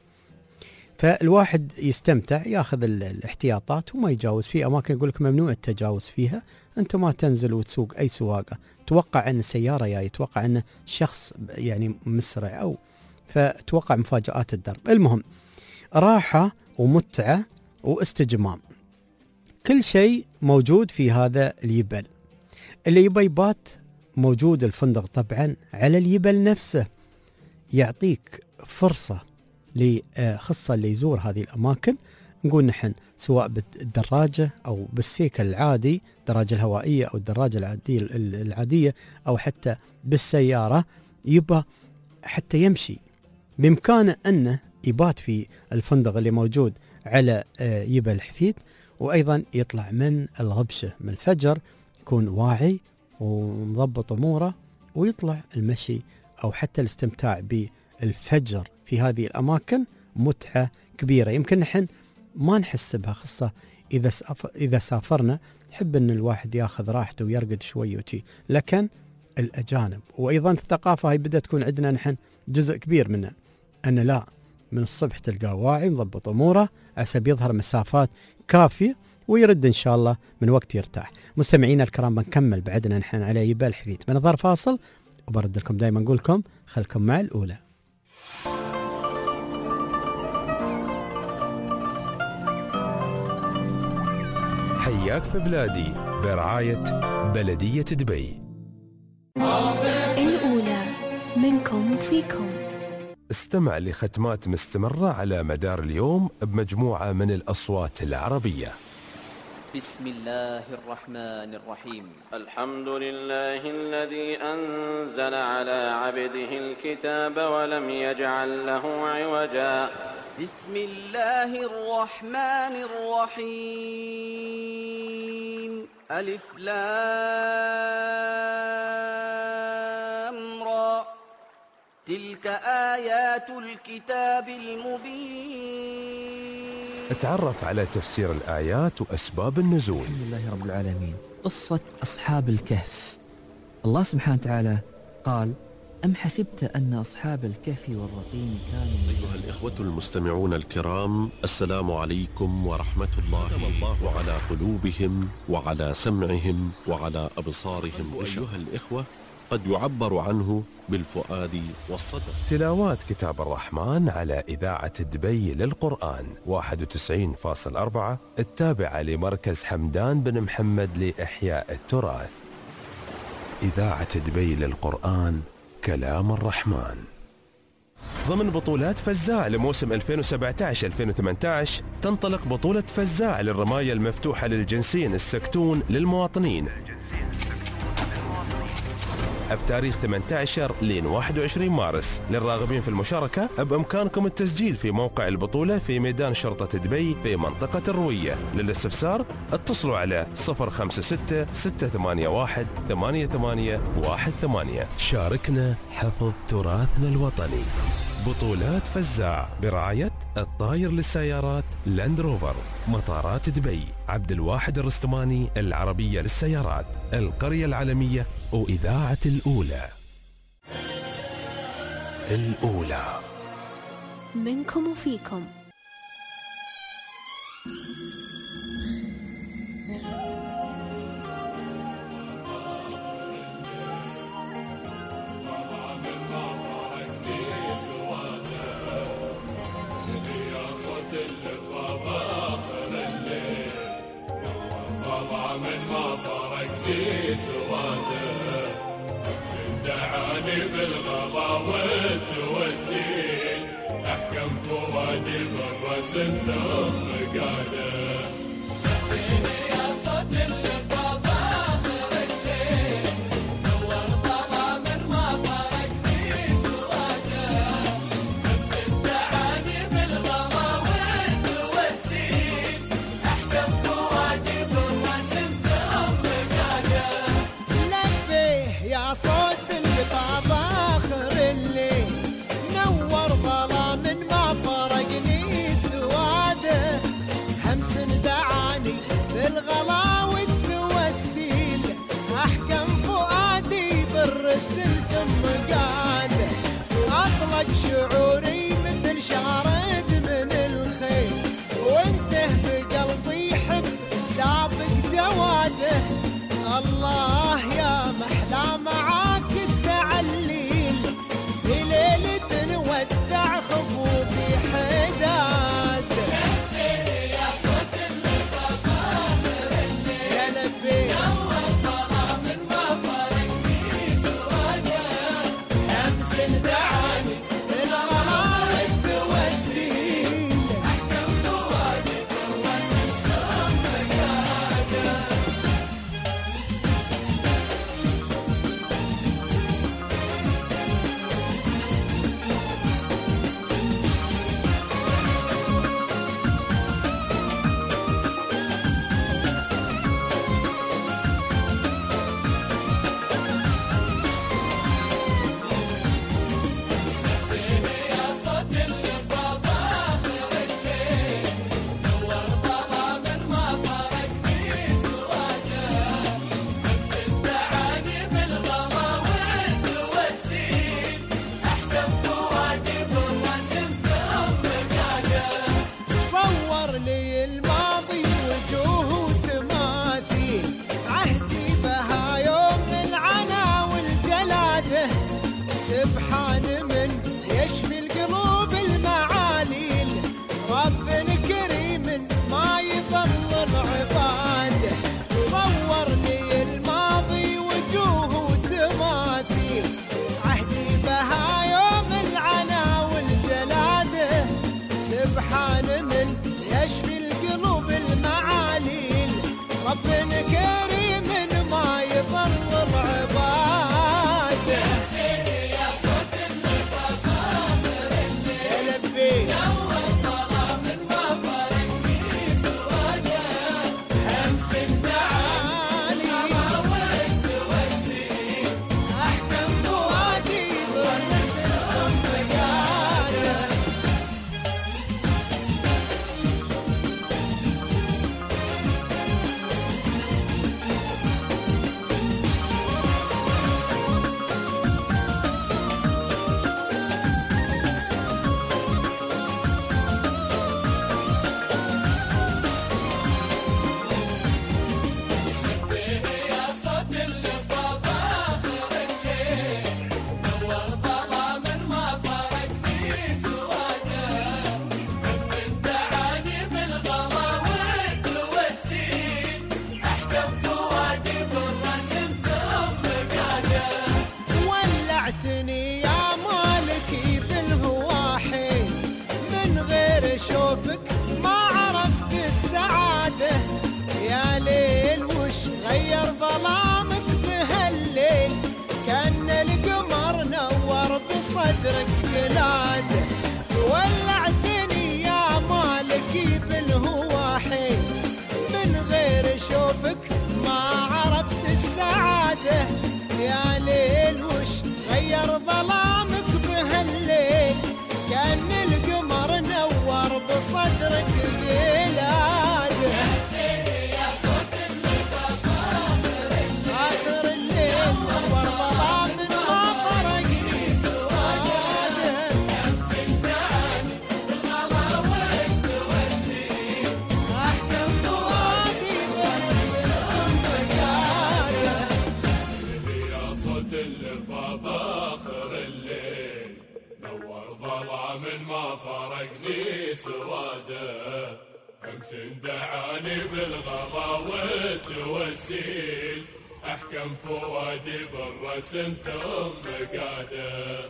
فالواحد يستمتع، ياخذ الاحتياطات وما يجاوز. في أماكن يقول لك ممنوع التجاوز فيها، أنت ما تنزل وتسوق أي سواقة، توقع أن سيارة جاي، توقع أن شخص يعني مسرع، أو فتوقع مفاجآت الدرب. المهم راحة ومتعة واستجمام، كل شيء موجود في هذا اليبل. اللي يبي يبات موجود الفندق طبعا على اليبل نفسه، يعطيك فرصة لخصة اللي يزور هذه الأماكن. نقول نحن سواء بالدراجة أو بالسيكل العادي، الدراجة الهوائية أو الدراجة العادية أو حتى بالسيارة، يبقى حتى يمشي بإمكانه أنه يبات في الفندق اللي موجود على يبل حفيت، وأيضا يطلع من الغبشة من الفجر، يكون واعي ومضبط أموره، ويطلع المشي أو حتى الاستمتاع بالفجر في هذه الأماكن متعة كبيرة. يمكن نحن ما نحس بها، خاصة إذا سافرنا نحب أن الواحد ياخذ راحته ويرقد شوي وشي، لكن الأجانب وأيضا الثقافة هاي بدأت تكون عندنا نحن جزء كبير منها، أن لا من الصبح تلقاه واعي مضبط أموره عسى بيظهر مسافات كافية ويرد إن شاء الله من وقت يرتاح. مستمعينا الكرام بنكمل بعدنا نحن على يبال حفيت بنظر فاصل، وبرد لكم دائما نقول لكم خلكم مع الأولى. حياك في بلادي برعاية بلدية دبي. الأولى منكم وفيكم. استمع لختمات مستمرة على مدار اليوم بمجموعة من الأصوات العربية. بسم الله الرحمن الرحيم. الحمد لله الذي أنزل على عبده الكتاب ولم يجعل له عوجا. بسم الله الرحمن الرحيم. ألف لام را. تلك آيات الكتاب المبين. اتعرف على تفسير الآيات وأسباب النزول. الحمد لله رب العالمين. قصة أصحاب الكهف، الله سبحانه وتعالى قال: أم حسبت أن أصحاب الكهف والرقيم كانوا. أيها الإخوة المستمعون الكرام، السلام عليكم ورحمة الله. ختم الله على قلوبهم وعلى سمعهم وعلى أبصارهم. أيها الإخوة، قد يعبر عنه بالفؤاد والصدر. تلاوات كتاب الرحمن على إذاعة دبي للقرآن 91.4 التابعة لمركز حمدان بن محمد لإحياء التراث. إذاعة دبي للقرآن كلام الرحمن. ضمن بطولات فزاع لموسم 2017-2018 تنطلق بطولة فزاع للرماية المفتوحة للجنسين السكتون للمواطنين بتاريخ 18 لين 21 مارس. للراغبين في المشاركة بإمكانكم التسجيل في موقع البطولة في ميدان شرطة دبي في منطقة الروية. للاستفسار اتصلوا على 056-681-8818. شاركنا حفظ تراثنا الوطني. بطولات فزاع برعاية الطاير للسيارات لاند روفر، مطارات دبي، عبد الواحد الرستماني، العربية للسيارات، القرية العالمية، وإذاعة الأولى. الأولى منكم وفيكم. بالغلا والتوسيل احكم فؤادي بالراس الثم قاده فيني يا صوت الفضاء اخر الليل نور طلع من ما فرقني سواده نفس الدعاني بالغلا والتوسيل احكم فؤادي بالراس الثم قاده لفيه يا صوت بابا آخر الليل نور ظلام ما فرقني سواده همس دعاني بالغلا والتوسيل أحكم فؤادي بالرسل ثم قاده أطلق شعوري مثل شارد من الخيل وانته بقلبي حب سابق جواده الله يا محلى معاك التعليل بليلة نودع خفوفي حداد يا صوت الفضاء يا لبي نور الظلام من ما فرقني سواده أمس دعاني بالغلا والتوسيل أحكم فؤادي بالراس الثم قاده سبحان من يشفي القلوب المعاليل رب كريم ما يضل العباد صور لي الماضي وجوه وتماثيل عهدي بها يوم العنا والجلاده سبحان من يشفي القلوب المعاليل رب كريم ما يضل العباد شمس دعاني بالغضا والتوسيل أحكم فؤادي بالرسم ثم قادم.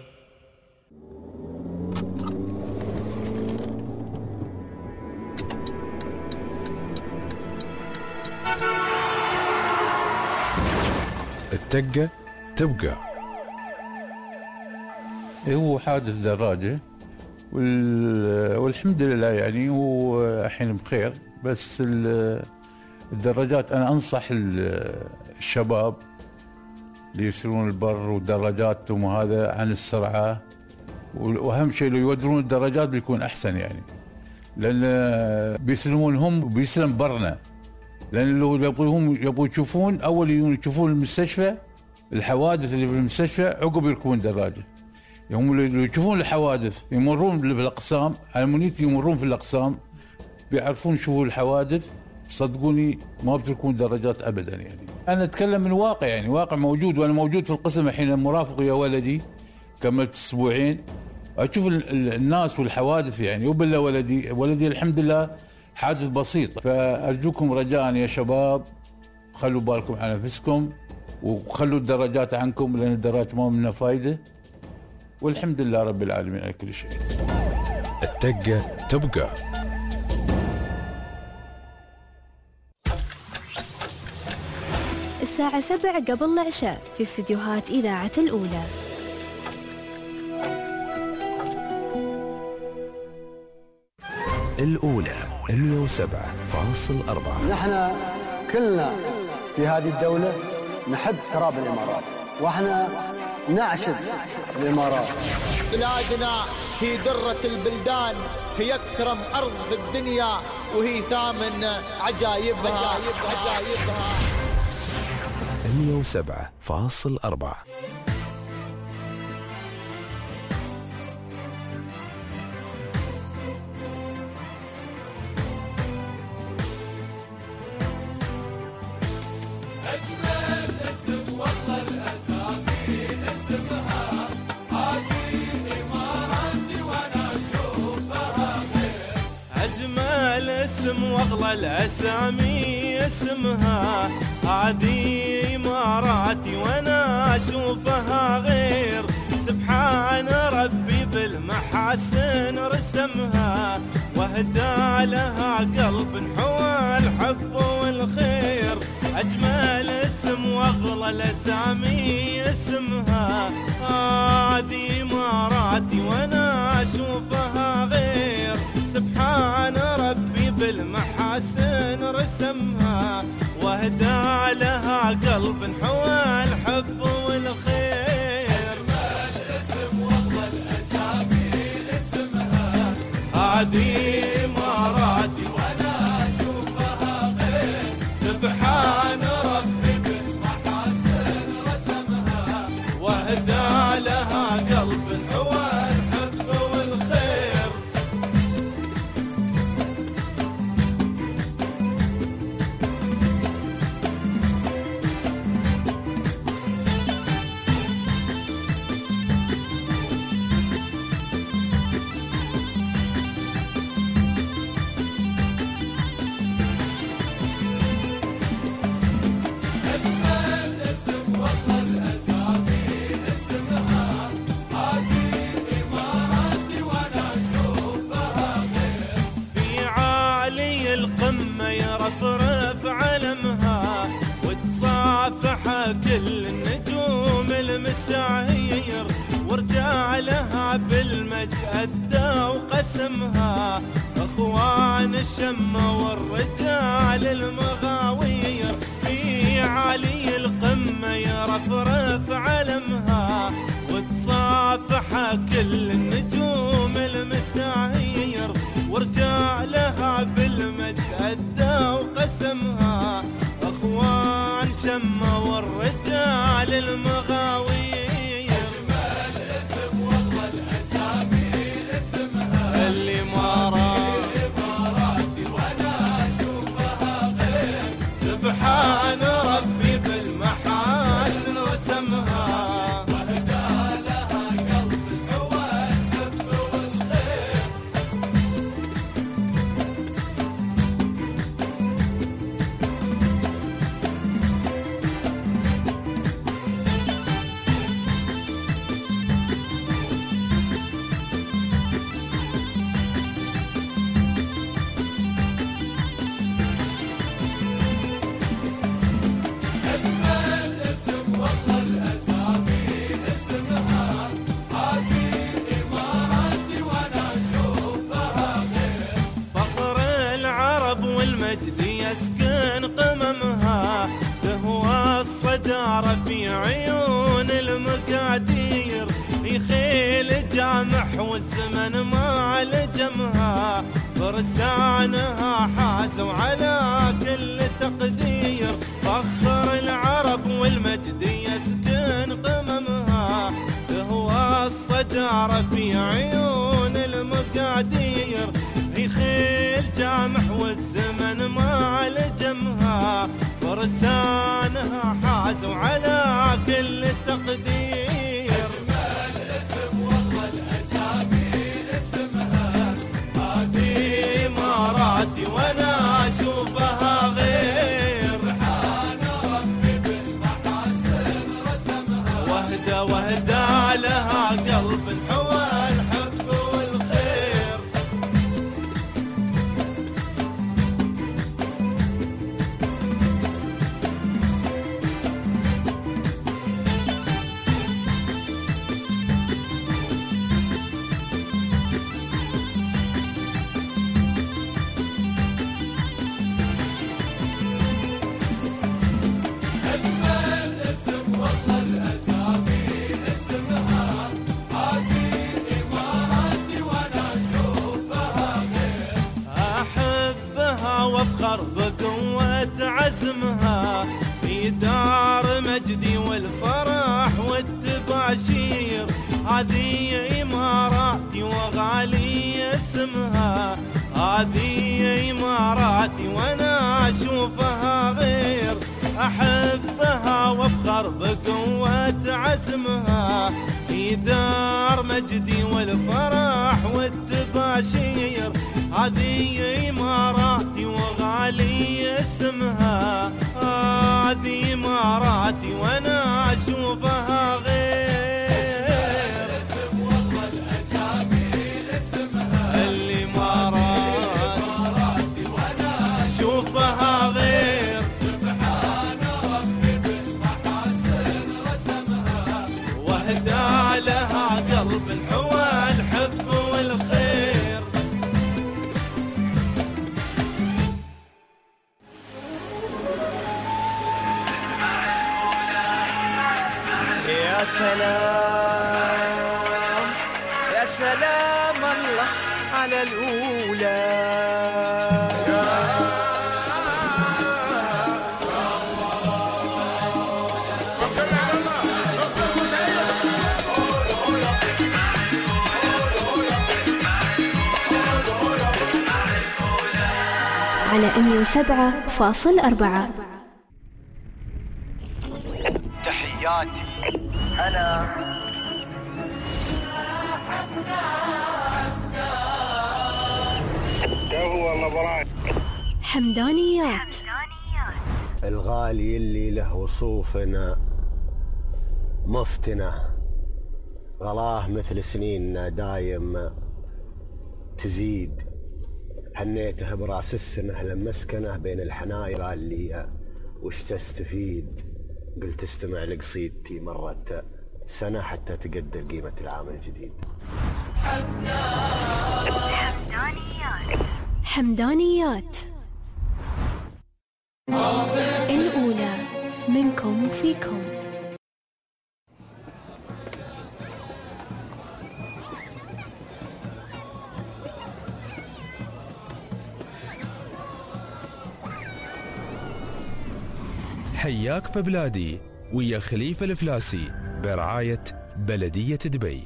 التقة تبقى. هو حادث دراجة والحمد لله يعني هو الحين بخير، بس الدراجات أنا أنصح الشباب اللي يسيرون البر ودراجاتهم وهذا عن السرعة، وأهم شيء لو يودرون الدراجات بيكون أحسن يعني، لأن بيسلمون هم وبيسلم برنا، لأن لو يبغوا يشوفون أول يشوفون المستشفى الحوادث اللي في المستشفى عقب يركبون دراجة. هم اللي يشوفون الحوادث يمرون بالأقسام على منيتي، يمرون في الأقسام بيعرفون يشوفوا الحوادث، صدقوني ما بتركون دراجات أبدا يعني. أنا أتكلم من واقع يعني، واقع موجود، وأنا موجود في القسم الحين مرافق يا ولدي، كملت أسبوعين أشوف الناس والحوادث يعني. وبالله ولدي الحمد لله حادث بسيط. فأرجوكم رجاء يا شباب خلوا بالكم على نفسكم وخلوا الدراجات عنكم، لأن الدراجات ما منها فايدة، والحمد لله رب العالمين على كل شيء. التقة تبقى. الساعة 7 قبل العشاء في استديوهات إذاعة الأولى. الأولى 107.4. نحن كلنا في هذه الدولة نحب تراب الإمارات، وإحنا نعشق الإمارات. بلادنا هي درة البلدان، هي أكرم أرض في الدنيا، وهي ثامن عجائبها. 107.4. أجمل اسم والله الأسامي اسمها هذه إماراتي وأنا أشوفها غير. أجمل اسم واغلى الأسامي اسمها هذه إماراتي وأنا أشوفها غير. سبحان ربي بالمحاسن رسمها، وهدى لها قلب حوى الحب والخير. أجمل اسم واغلى الأسامي اسمها هذه إماراتي وأنا أشوفها غير. سبحان ربي بالمحاسن رسمها، وهدى لها قلب حوى الحب والخير. أجمل اسم واغلى الأسامي اسمها هذه إماراتي وأنا أشوفها غير. سبحان ربي بالمحاسن رسمها، وهدى لها قلب حوى الحب والخير. أجمل اسم والله الأسامي اسمها هذه إماراتي وأنا أشوفها غير. في عالي القمة يرفرف علمها، وتصافح كل النجوم المساير، ورجالها بالمجد أدى وقسمها. أخوان الشمة والرجال المغاوير، في عالي القمة يرفرف علمها، وتصافح كل النجوم المساير، ورجالها بالمجد أدى وقسمها. أخوان شمة والرجال المغاوير. أجمل اسم والله الأسامي اسمها الإماراتي وأنا أشوفها غير. سبحان ربي بالمحاسن رسمها، وهدى لها قلب حوى والمجد يسكن قممها، تهوى الصدارة في عيون المقادير، في خيل جامح والزمن ما لجمها، فرسانها حازوا على كل تقدير، فخر العرب والمجد يسكن قممها، تهوى الصدارة في عيون المقادير، في خيل جامح والزمن ما لجمها، فرسانها حازوا على كل تقدير. أجمل اسم والله الأسامي اسمها، هذه إماراتي وأنا أشوفها غير، سبحان ربي بالمحاسن رسمها، وهدى لها قلب حوى الحب والخير. أجمل اسم والله الأسامي اسمها، هذه إماراتي وأنا أشوفها غير، أحبها وأفخر بقوة عزمها، في دار مجدي والفرح والتباشير، هذه إماراتي وغالي اسمها، هذه إماراتي وأنا أشوفها غير، أحبها وأفخر بقوة عزمها، في دار مجدي والفرح والتباشير، هذه إماراتي وغالي اسمها، هذه إماراتي وأنا أشوفها غير. اسم والله الأسامي اسمها، الإماراتي وأنا أشوفها غير، سبحان ربي بالمحاسن رسمها، وهدى لها قلب حوى الحب والخير. يا سلام يا سلام الله على الأولى، على 107.4. تحياتي أنا هو مبارك حمدانيات. الغالي اللي له وصوفنا مفتنا، غلاه مثل سنيننا دايم تزيد، هنيته براس السنه لمسكنه بين الحناير، قال لي وش تستفيد؟ قلت استمع لقصيدتي، مرت سنه حتى تقدر قيمه العام الجديد. حمدانيات الأولى منكم وفيكم. حياك في بلادي ويا خليفة الفلاسي برعاية بلدية دبي.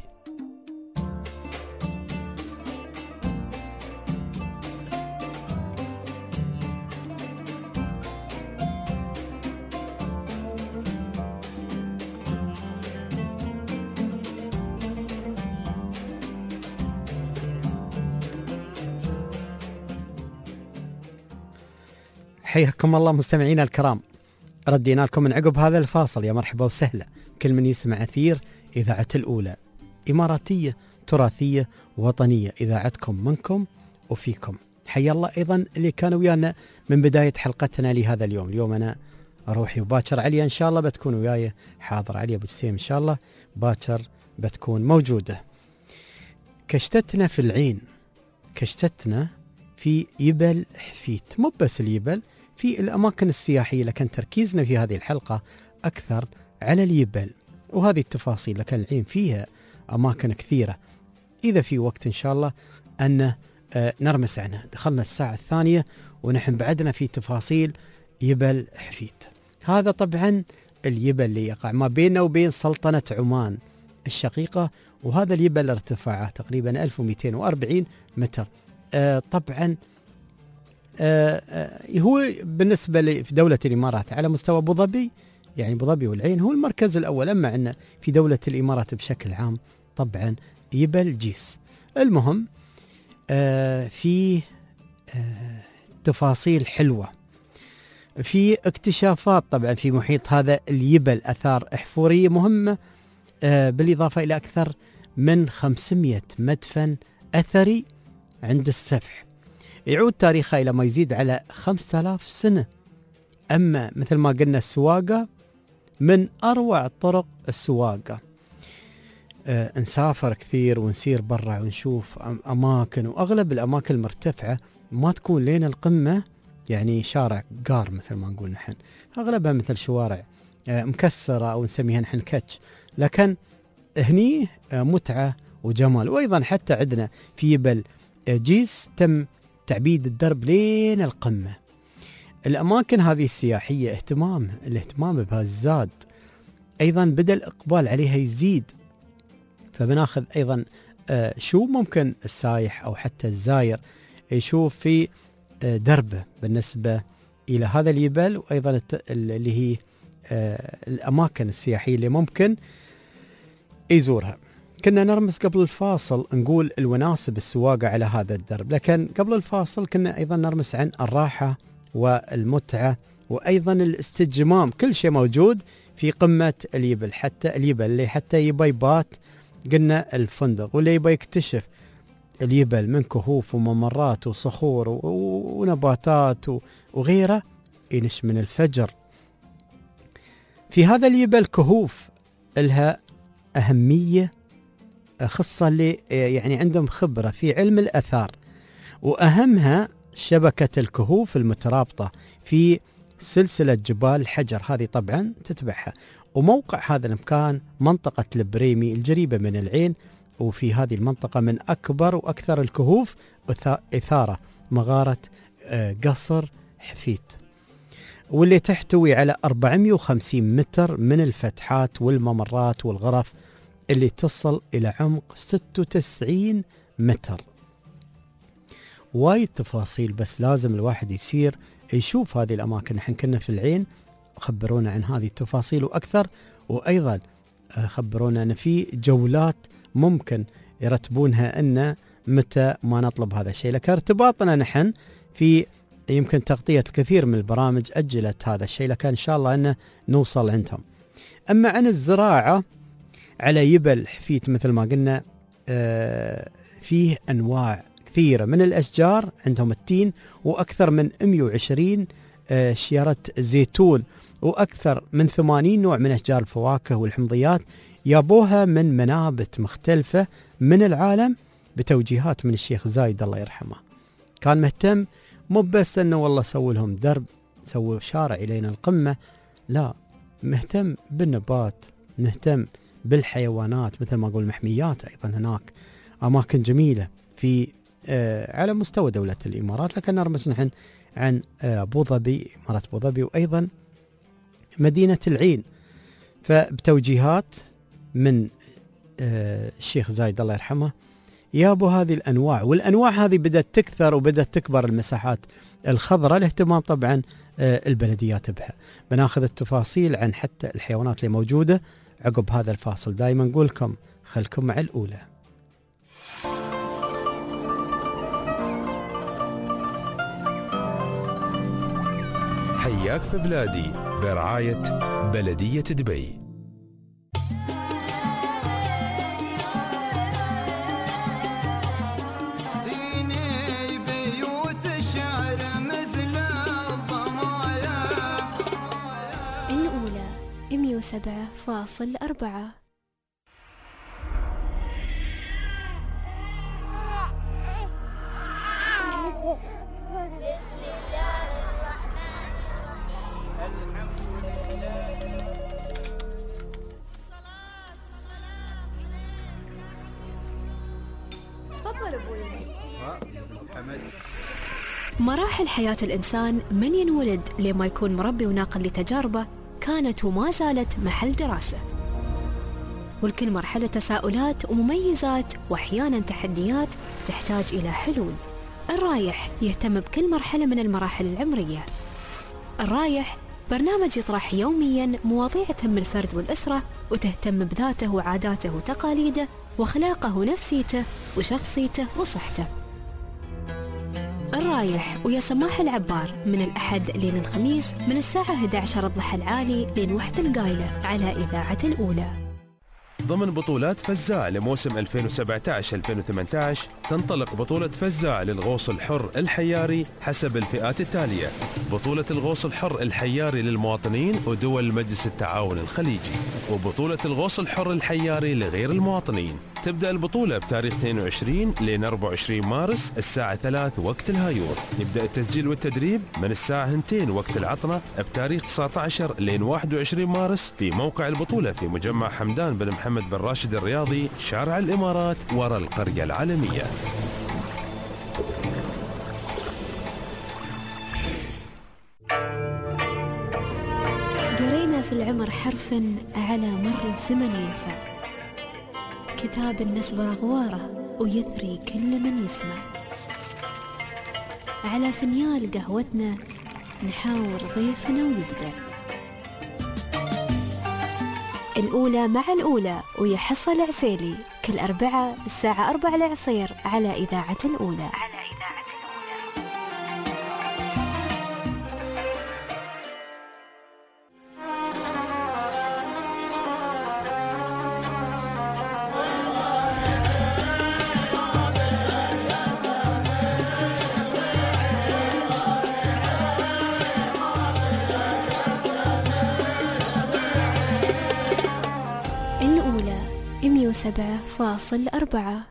حياكم الله مستمعينا الكرام، ردينا لكم من عقب هذا الفاصل. يا مرحبا وسهلا كل من يسمع أثير إذاعة الأولى، إماراتية تراثية وطنية، إذاعتكم منكم وفيكم. حيا الله أيضا اللي كانوا ويانا من بداية حلقتنا لهذا اليوم. اليوم أنا روحي وباكر عليا إن شاء الله بتكون وياي، حاضر علي أبو جسيم إن شاء الله باكر بتكون موجودة. كشتتنا في العين، كشتتنا في يبل حفيت. مو بس اليبل، في الأماكن السياحية، لكن تركيزنا في هذه الحلقة أكثر على اليبل، وهذه التفاصيل لكن العين فيها أماكن كثيرة. إذا في وقت إن شاء الله أن نرمس عنها. دخلنا الساعة الثانية ونحن بعدنا في تفاصيل يبل حفيت. هذا طبعا اليبل اللي يقع ما بيننا وبين سلطنة عمان الشقيقة، وهذا اليبل ارتفاعه تقريبا 1240 متر. طبعا هو بالنسبة في دولة الإمارات على مستوى أبو ظبي، يعني أبو ظبي والعين هو المركز الأول، أما عندنا في دولة الإمارات بشكل عام طبعا يبل جيس. المهم في تفاصيل حلوة، في اكتشافات طبعا في محيط هذا اليبل، أثار أحفورية مهمة، بالإضافة إلى أكثر من 500 مدفن أثري عند السفح يعود تاريخها إلى ما يزيد على 5000 سنة. أما مثل ما قلنا السواقة من أروع طرق السواقة. نسافر كثير ونسير برا ونشوف أماكن، وأغلب الأماكن المرتفعة ما تكون لين القمة، يعني شارع قار مثل ما نقول نحن، أغلبها مثل شوارع مكسرة أو نسميها نحن كتش، لكن هني متعة وجمال. وأيضا حتى عندنا في يبل جيس تم تعبيد الدرب لين القمة. الأماكن هذه السياحية الاهتمام بها زاد، أيضا بدأ الإقبال عليها يزيد، فبناخذ أيضا شو ممكن السايح أو حتى الزاير يشوف في دربه بالنسبة إلى هذا اليبل، وأيضا اللي هي الأماكن السياحية اللي ممكن يزورها. كنا نرمز قبل الفاصل نقول الوناسب السواقة على هذا الدرب، لكن قبل الفاصل كنا أيضا نرمز عن الراحة والمتعة وأيضا الاستجمام، كل شيء موجود في قمة اليبل. حتى اليبل اللي حتى يبى يبات قلنا الفندق، واللي يبى يكتشف اليبل من كهوف وممرات وصخور ونباتات وغيره ينش من الفجر. في هذا اليبل كهوف لها أهمية خاصة اللي يعني عندهم خبرة في علم الأثار، وأهمها شبكة الكهوف المترابطة في سلسلة جبال حجر، هذه طبعا تتبعها. وموقع هذا المكان منطقة البريمي الجريبة من العين، وفي هذه المنطقة من أكبر وأكثر الكهوف إثارة مغارة قصر حفيت، واللي تحتوي على 450 متر من الفتحات والممرات والغرف اللي تصل إلى عمق 96 متر. وايد تفاصيل، بس لازم الواحد يسير يشوف هذه الأماكن. نحن كنا في العين، خبرونا عن هذه التفاصيل وأكثر، وأيضا خبرونا أن في جولات ممكن يرتبونها أن متى ما نطلب هذا الشيء. لكن ارتباطنا نحن في يمكن تغطية الكثير من البرامج أجلت هذا الشيء، لكن إن شاء الله أن نوصل عندهم. أما عن الزراعة على يبل حفيت مثل ما قلنا فيه أنواع كثيرة من الأشجار، عندهم التين وأكثر من 120 شجرة زيتون، وأكثر من 80 نوع من أشجار الفواكه والحمضيات يابوها من منابت مختلفة من العالم بتوجيهات من الشيخ زايد الله يرحمه. كان مهتم مو بس أنه والله سووا لهم درب، سووا شارع إلينا القمة، لا، مهتم بالنبات، نهتم بالحيوانات مثل ما أقول محميات. أيضا هناك أماكن جميلة في على مستوى دولة الإمارات، لكن نرمز نحن عن أبو ظبي، إمارة أبو ظبي، وأيضا مدينة العين. فبتوجيهات من الشيخ زايد الله يرحمه يابوا هذه الأنواع، والأنواع هذه بدأت تكثر وبدأت تكبر المساحات الخضراء، الاهتمام طبعا البلديات بها. بناخذ التفاصيل عن حتى الحيوانات اللي موجودة عقب هذا الفاصل. دائما نقول لكم خلكم مع الأولى. حياك في بلادي برعاية بلدية دبي. الأولى 107.4. حمد. مراحل حياة الإنسان من ينولد لما يكون مربي وناقل لتجاربه كانت وما زالت محل دراسة، والكل مرحلة تساؤلات ومميزات وأحيانا تحديات تحتاج إلى حلول. الرايح يهتم بكل مرحلة من المراحل العمرية. الرايح برنامج يطرح يوميا مواضيع تهم الفرد والأسرة وتهتم بذاته وعاداته وتقاليده وأخلاقه ونفسيته وشخصيته وصحته. الرايح ويا سماح العبار من الأحد لين الخميس من الساعة 11 الضحى العالي لين 1 القايلة على إذاعة الأولى. ضمن بطولات فزاع لموسم 2017-2018 تنطلق بطولة فزاع للغوص الحر الحياري حسب الفئات التالية: بطولة الغوص الحر الحياري للمواطنين ودول مجلس التعاون الخليجي، وبطولة الغوص الحر الحياري لغير المواطنين. تبدأ البطولة بتاريخ 22 لين 24 مارس الساعة 3 وقت الهايور. يبدأ التسجيل والتدريب من الساعة 2 وقت العطنة بتاريخ 19 لين 21 مارس في موقع البطولة في مجمع حمدان بن محمد بن راشد الرياضي، شارع الإمارات، وراء القرية العالمية. قرينا في العمر حرفا على مر الزمن ينفع، كتاب النسبة غواره ويثري كل من يسمع. على فنيال قهوتنا نحاور ضيفنا ويبدع. الأولى مع الأولى ويحصل العسيلي كل أربعة الساعة 4 العصير على إذاعة الأولى. الأولى 107.4.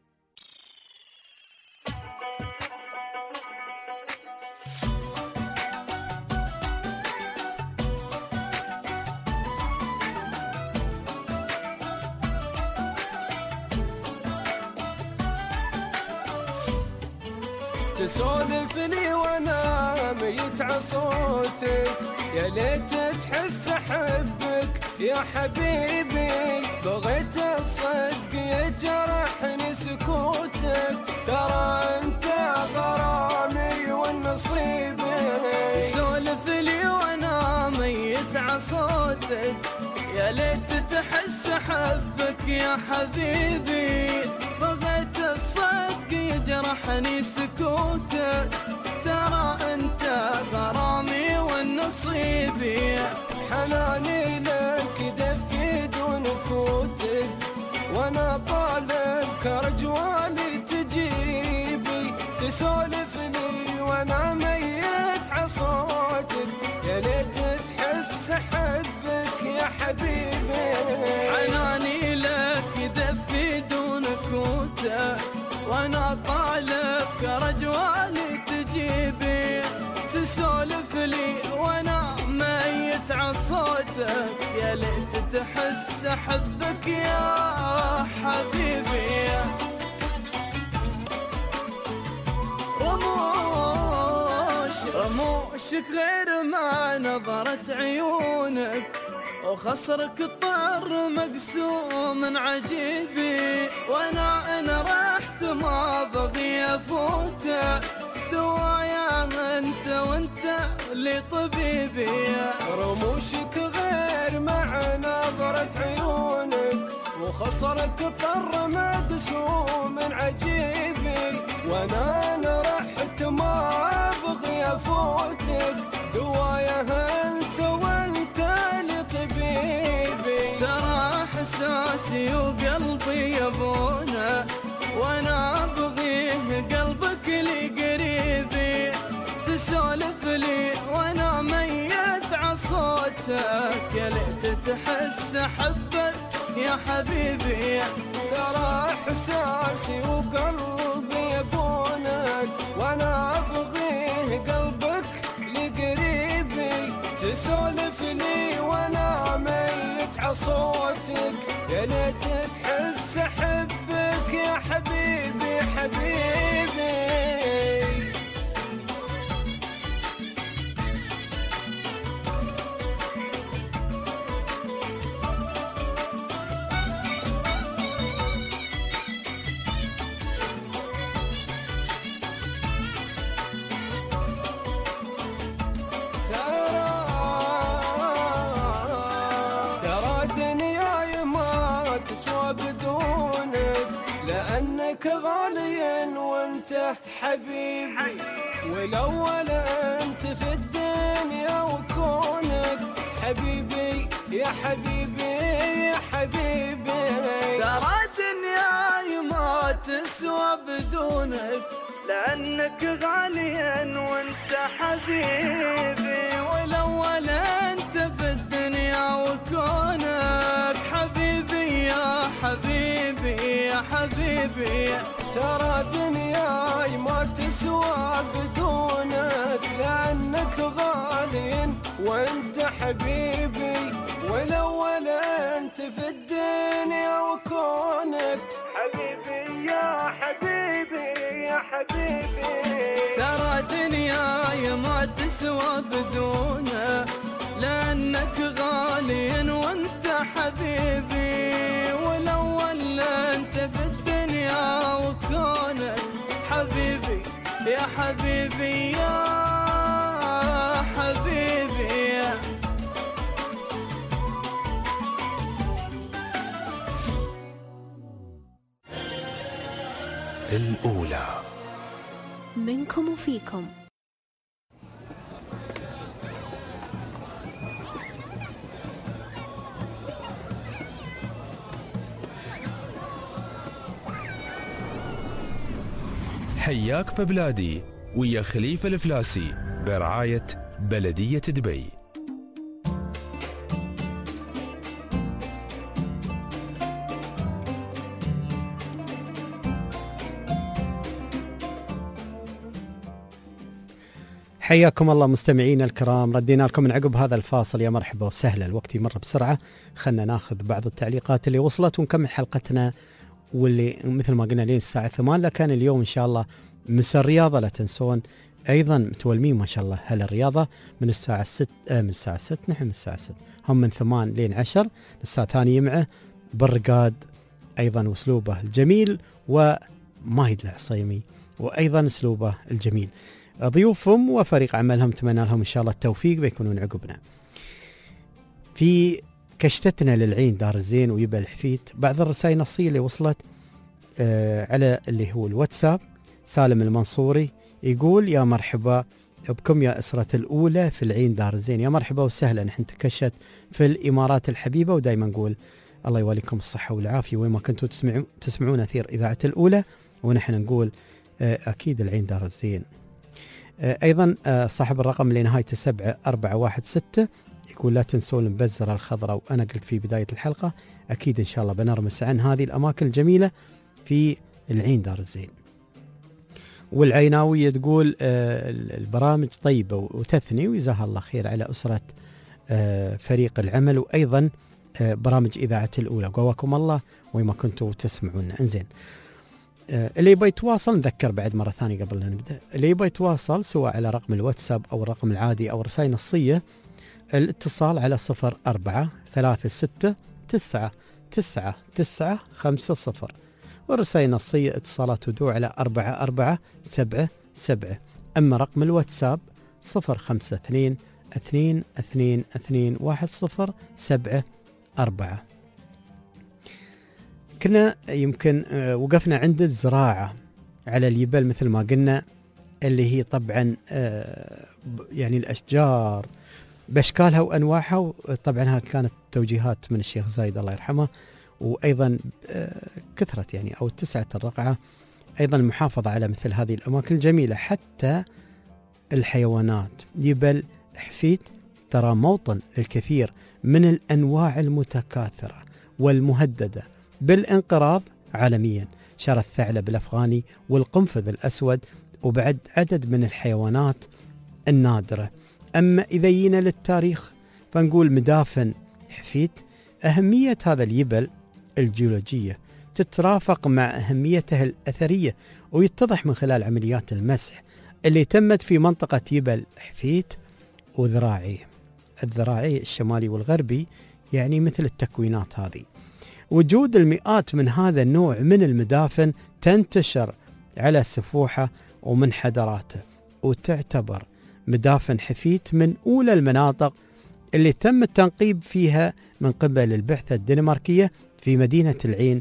تسولف لي وانا ميت عصوتك، يا ليت تحس احبك يا حبيبي، بغيت الصدق يجرحني سكوتك، ترى انت غرامي والنصيبي. تسولف لي وانا ميت عصوتك، يا ليت تحس احبك يا حبيبي، بغيت الصدق يجرحني سكوتك، ترى انت غرامي والنصيبي. حناني لك دفي دون كوتك، وانا طالبك رجوالي تجيبي، تسولف لي وانا ميت عصوتك، يا ليت تحس احبك يا حبيبي. حناني لك دفي دون كوتك، وانا طالبك رجوالي تجيبي، تسولف لي وانا ميت عصوتك، يا ليت تحس احبك يا حبيبي. رموشك غير ما نظرت عيونك، وخصرك الطر مقسوم عجيبي، وانا ان رحت ما بغي افوتك، دوايا انت وانت اللي طبيبي. رموشك غير مع نظرة عيونك، وخصرك الطر مقسوم عجيبي، وانا ان رحت ما بغي افوتك، دوايا انت وانت اللي طبيبي. ترى احساسي وقلبي يبونه، وانا ابغيه قلبك لي قريبي، تسولف لي وانا ميت عصوتك، يا ليت تحس احبك يا حبيبي. ترى احساسي وقلبي يبونك، وانا ابغيه قلبك لقريبي، تسولف لي وانا ميت عصوتك، يا ليت تحس احبك يا حبيبي حبيبي. لأنك غالي وانت حبيبي، والأول أنت في الدنيا وكونك حبيبي يا حبيبي يا حبيبي. ترى دنياي ما تسوى بدونك، لأنك غالي وانت حبيبي، والأول أنت في الدنيا وكونك حبيبي يا حبيبي يا حبيبي. ترى دنياي ما تسوى بدونك، لأنك غالي وانت حبيبي، والأول أنت في الدنيا وكونك حبيبي يا حبيبي يا حبيبي. ترى دنياي ما تسوى بدونك، لأنك غالي وانت حبيبي، والأول أنت في الدنيا وكونك حبيبي يا حبيبي يا حبيبي. الأولى منكم وفيكم. حياك في بلادي ويا خليفة الفلاسي برعاية بلدية دبي. حياكم الله مستمعينا الكرام، ردينا لكم من عقب هذا الفاصل. يا مرحبا وسهلا، الوقت يمر بسرعة، خلنا ناخذ بعض التعليقات اللي وصلت ونكمل حلقتنا، واللي مثل ما قلنا لين الساعة 8. لكن اليوم إن شاء الله مساء الرياضة، لا تنسون أيضا متولمين ما شاء الله هل الرياضة من الساعة 6 من الساعة 6 نحن من الساعة 6 هم من 8 لين 10 الساعة ثانية معه بالرقاد أيضا، وأسلوبه الجميل، وماهد العصيمي وأيضا أسلوبه الجميل. ضيوفهم وفريق عملهم نتمنى لهم إن شاء الله التوفيق بيكونون عقبنا. في كشتتنا للعين دار الزين ويبا الحفيد بعض الرسائل النصية اللي وصلت على اللي هو الواتساب. سالم المنصوري يقول يا مرحبا بكم يا أسرة الأولى في العين دار الزين، يا مرحبا وسهلا، نحن تكشت في الإمارات الحبيبة، ودائما نقول الله يواليكم الصحة والعافية وين ما كنتوا تسمعون أثير إذاعة الأولى، ونحن نقول أكيد العين دار الزين. أيضا صاحب الرقم اللي نهايته 7416 يقول لا تنسون البزرة الخضراء، وأنا قلت في بداية الحلقة أكيد إن شاء الله بنرمس عن هذه الأماكن الجميلة في العين دار الزين. والعيناوية تقول البرامج طيبة وتثني، وجزاها الله خير على أسرة فريق العمل، وأيضا برامج إذاعة الأولى، قواكم الله وين ما كنتوا تسمعونا. انزين، اللي يبغى يتواصل نذكر بعد مرة ثانية قبل لا نبدأ، اللي يبغى يتواصل سواء على رقم الواتساب أو الرقم العادي أو رسائل نصية، الاتصال على 0436999950، والرسائل النصية اتصالات ودوع على 4477. أما رقم الواتساب 0552221074. كنا يمكن وقفنا عند الزراعة على اليبل مثل ما قلنا، اللي هي طبعا يعني الأشجار بأشكالها وأنواعها، وطبعا هذه كانت توجيهات من الشيخ زايد الله يرحمه، وأيضا كثرة يعني أو اتسعت الرقعة أيضا المحافظة على مثل هذه الأماكن الجميلة. حتى الحيوانات، يبل حفيد ترى موطن للكثير من الأنواع المتكاثرة والمهددة بالانقراض عالميا، شر الثعلب الأفغاني والقنفذ الأسود، وبعد عدد من الحيوانات النادرة. أما إذا جينا للتاريخ فنقول مدافن حفيد، أهمية هذا اليبل الجيولوجية تترافق مع أهميته الأثرية، ويتضح من خلال عمليات المسح اللي تمت في منطقة يبل حفيد وذراعيه، الذراعي الشمالي والغربي، يعني مثل التكوينات هذه. وجود المئات من هذا النوع من المدافن تنتشر على سفوحه ومنحدراته، وتعتبر مدافن حفيد من أولى المناطق اللي تم التنقيب فيها من قبل البعثة الدنماركية في مدينة العين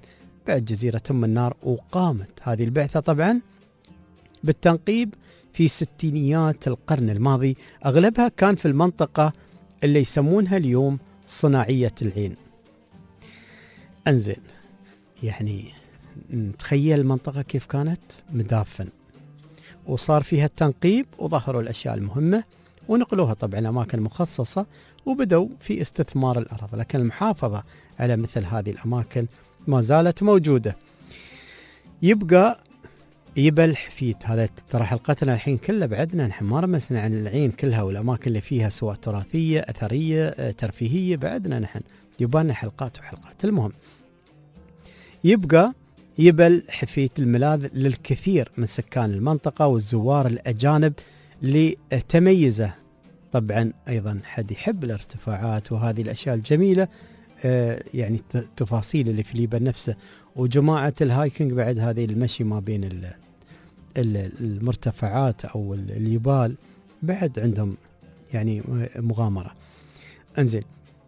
بعد جزيرة أم النار. وقامت هذه البعثة طبعا بالتنقيب في ستينيات القرن الماضي، أغلبها كان في المنطقة اللي يسمونها اليوم صناعية العين. أنزين، يعني تخيل المنطقة كيف كانت مدافن، وصار فيها التنقيب وظهروا الأشياء المهمة ونقلوها طبعا أماكن مخصصة وبدأوا في استثمار الأرض، لكن المحافظة على مثل هذه الأماكن ما زالت موجودة. يبقى يبل حفيت، هذا ترى حلقتنا الحين كلها بعدنا نحن ما رمسنا عن العين كلها والأماكن اللي فيها سواء تراثية أثرية ترفيهية، بعدنا نحن يبالنا حلقات وحلقات. المهم يبقى يبل حفيت الملاذ للكثير من سكان المنطقة والزوار الأجانب اللي تميزه طبعا أيضا حد يحب الارتفاعات وهذه الأشياء الجميلة، يعني التفاصيل اللي في اليبل نفسه، وجماعة الهايكنج بعد هذه المشي ما بين المرتفعات أو الجبال بعد عندهم يعني مغامرة. انزين،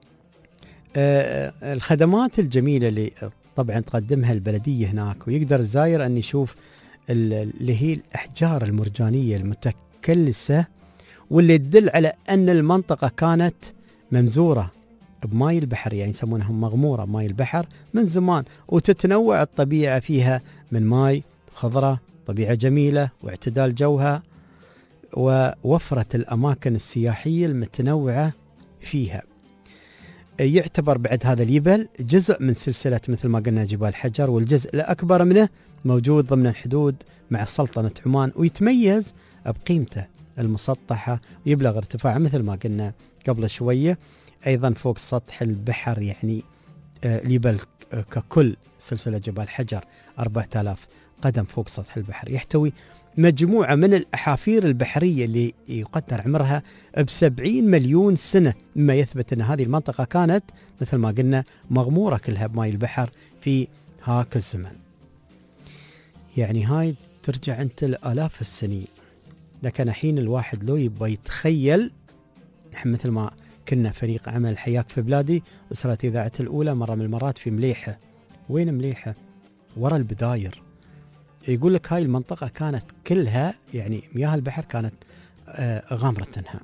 الخدمات الجميلة اللي طبعا تقدمها البلدية هناك، ويقدر الزائر أن يشوف اللي هي الأحجار المرجانية المتكلسة واللي تدل على أن المنطقة كانت ممزورة بماء البحر، يعني يسمونها مغمورة ماء البحر من زمان، وتتنوع الطبيعة فيها من ماء خضرة، طبيعة جميلة واعتدال جوها، ووفرة الأماكن السياحية المتنوعة فيها. يعتبر بعد هذا اليبل جزء من سلسلة مثل ما قلنا جبال حجر، والجزء الأكبر منه موجود ضمن الحدود مع سلطنة عمان، ويتميز بقيمته المسطحة ويبلغ ارتفاعه مثل ما قلنا قبل شوية أيضا فوق سطح البحر. يعني اليبل ككل سلسلة جبال حجر 4000 قدم فوق سطح البحر، يحتوي مجموعة من الأحافير البحرية اللي يقدر عمرها ب70 مليون سنة، مما يثبت أن هذه المنطقة كانت مثل ما قلنا مغمورة كلها بماء البحر في هاك الزمن. يعني هاي ترجع أنت لآلاف السنين، لكن الحين الواحد لو يبغى يتخيل، نحن مثل ما كنا فريق عمل حياك في بلادي أسرة إذاعة الأولى مرة من المرات في مليحة. وين مليحة؟ ورا البداير. يقول لك هاي المنطقة كانت كلها يعني مياه البحر كانت غامرتها،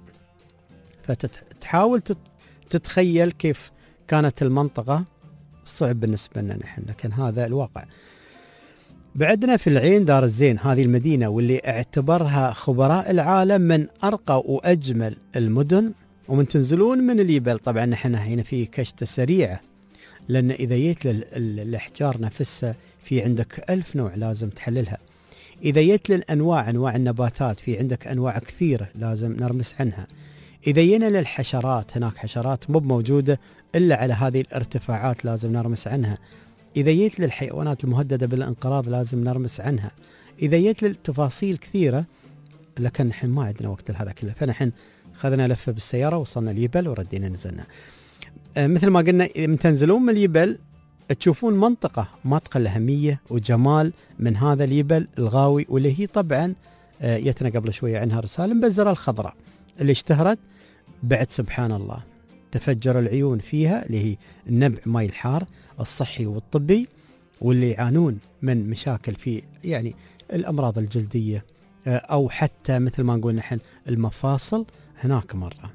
فتحاول تتخيل كيف كانت المنطقة. صعب بالنسبة لنا نحن، لكن هذا الواقع. بعدنا في العين دار الزين، هذه المدينة واللي اعتبرها خبراء العالم من أرقى وأجمل المدن. ومن تنزلون من اليبل طبعا نحن هنا في كشتة سريعة، لأن إذا جيت للأحجار نفسها في عندك 1000 نوع لازم تحللها. إذا جيت للأنواع أنواع النباتات في عندك أنواع كثيرة لازم نرمس عنها. إذا جينا للحشرات هناك حشرات مو موجودة إلا على هذه الارتفاعات لازم نرمس عنها. إذا جيت للحيوانات المهددة بالانقراض لازم نرمس عنها. إذا جيت للتفاصيل كثيرة، لكن نحن ما عندنا وقت لهذا كله، فنحن خذنا لفة بالسيارة وصلنا اليبل وردينا نزلنا. مثل ما قلنا من تنزلون من اليبل تشوفون منطقة ما تقل أهمية وجمال من هذا اليبل الغاوي، واللي هي طبعا يتنا قبل شوية عنها رسالة مبزرة الخضراء اللي اشتهرت بعد سبحان الله تفجر العيون فيها، اللي هي النبع ماء الحار الصحي والطبي، واللي يعانون من مشاكل في يعني الأمراض الجلدية أو حتى مثل ما نقول نحن المفاصل هناك مرة.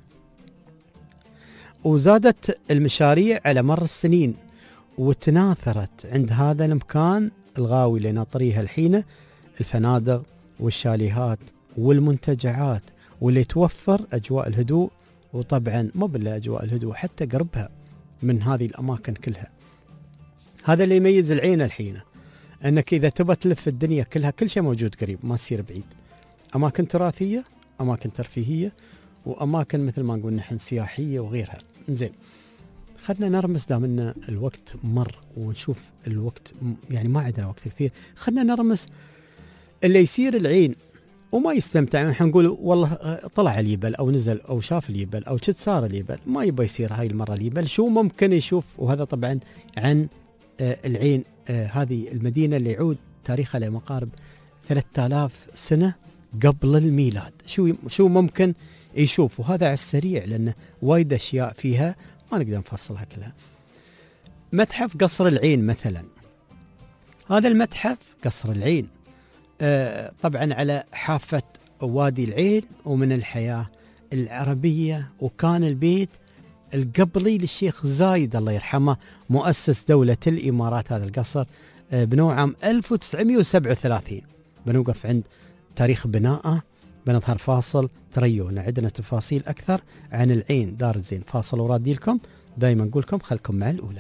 وزادت المشاريع على مر السنين وتناثرت عند هذا المكان الغاوي اللي ناطريها الحين الفنادق والشاليهات والمنتجعات، واللي توفر أجواء الهدوء، وطبعا مو بالله أجواء الهدوء حتى قربها من هذه الأماكن كلها. هذا اللي يميز العين الحين، أنك إذا تبى تلف الدنيا كلها كل شيء موجود قريب، ما تصير بعيد. أماكن تراثية، أماكن ترفيهية، وأماكن مثل ما نقول نحن سياحية وغيرها. زين، خدنا نرمس دامنا الوقت مر ونشوف الوقت يعني ما عندنا وقت كثير، خدنا نرمس اللي يصير العين وما يستمتع. نحن نقول والله طلع اليبل أو نزل أو شاف اليبل أو شد صار اليبل، ما يبغى يصير هاي المرة اليبل، شو ممكن يشوف؟ وهذا طبعا عن العين، هذه المدينة اللي يعود تاريخها لما قارب 3000 سنة قبل الميلاد. شو ممكن يشوف؟ وهذا على السريع لأنه وايد أشياء فيها ما نقدر نفصلها كلها. متحف قصر العين مثلا، هذا المتحف قصر العين طبعا على حافة وادي العين ومن الحياة العربية، وكان البيت القبلي للشيخ زايد الله يرحمه مؤسس دولة الإمارات. هذا القصر بنوه عام 1937. بنوقف عند تاريخ بناءه، بنظهر فاصل تريونا عندنا تفاصيل أكثر عن العين دار الزين. فاصل ورادي لكم، دايما نقول لكم خلكم مع الأولى.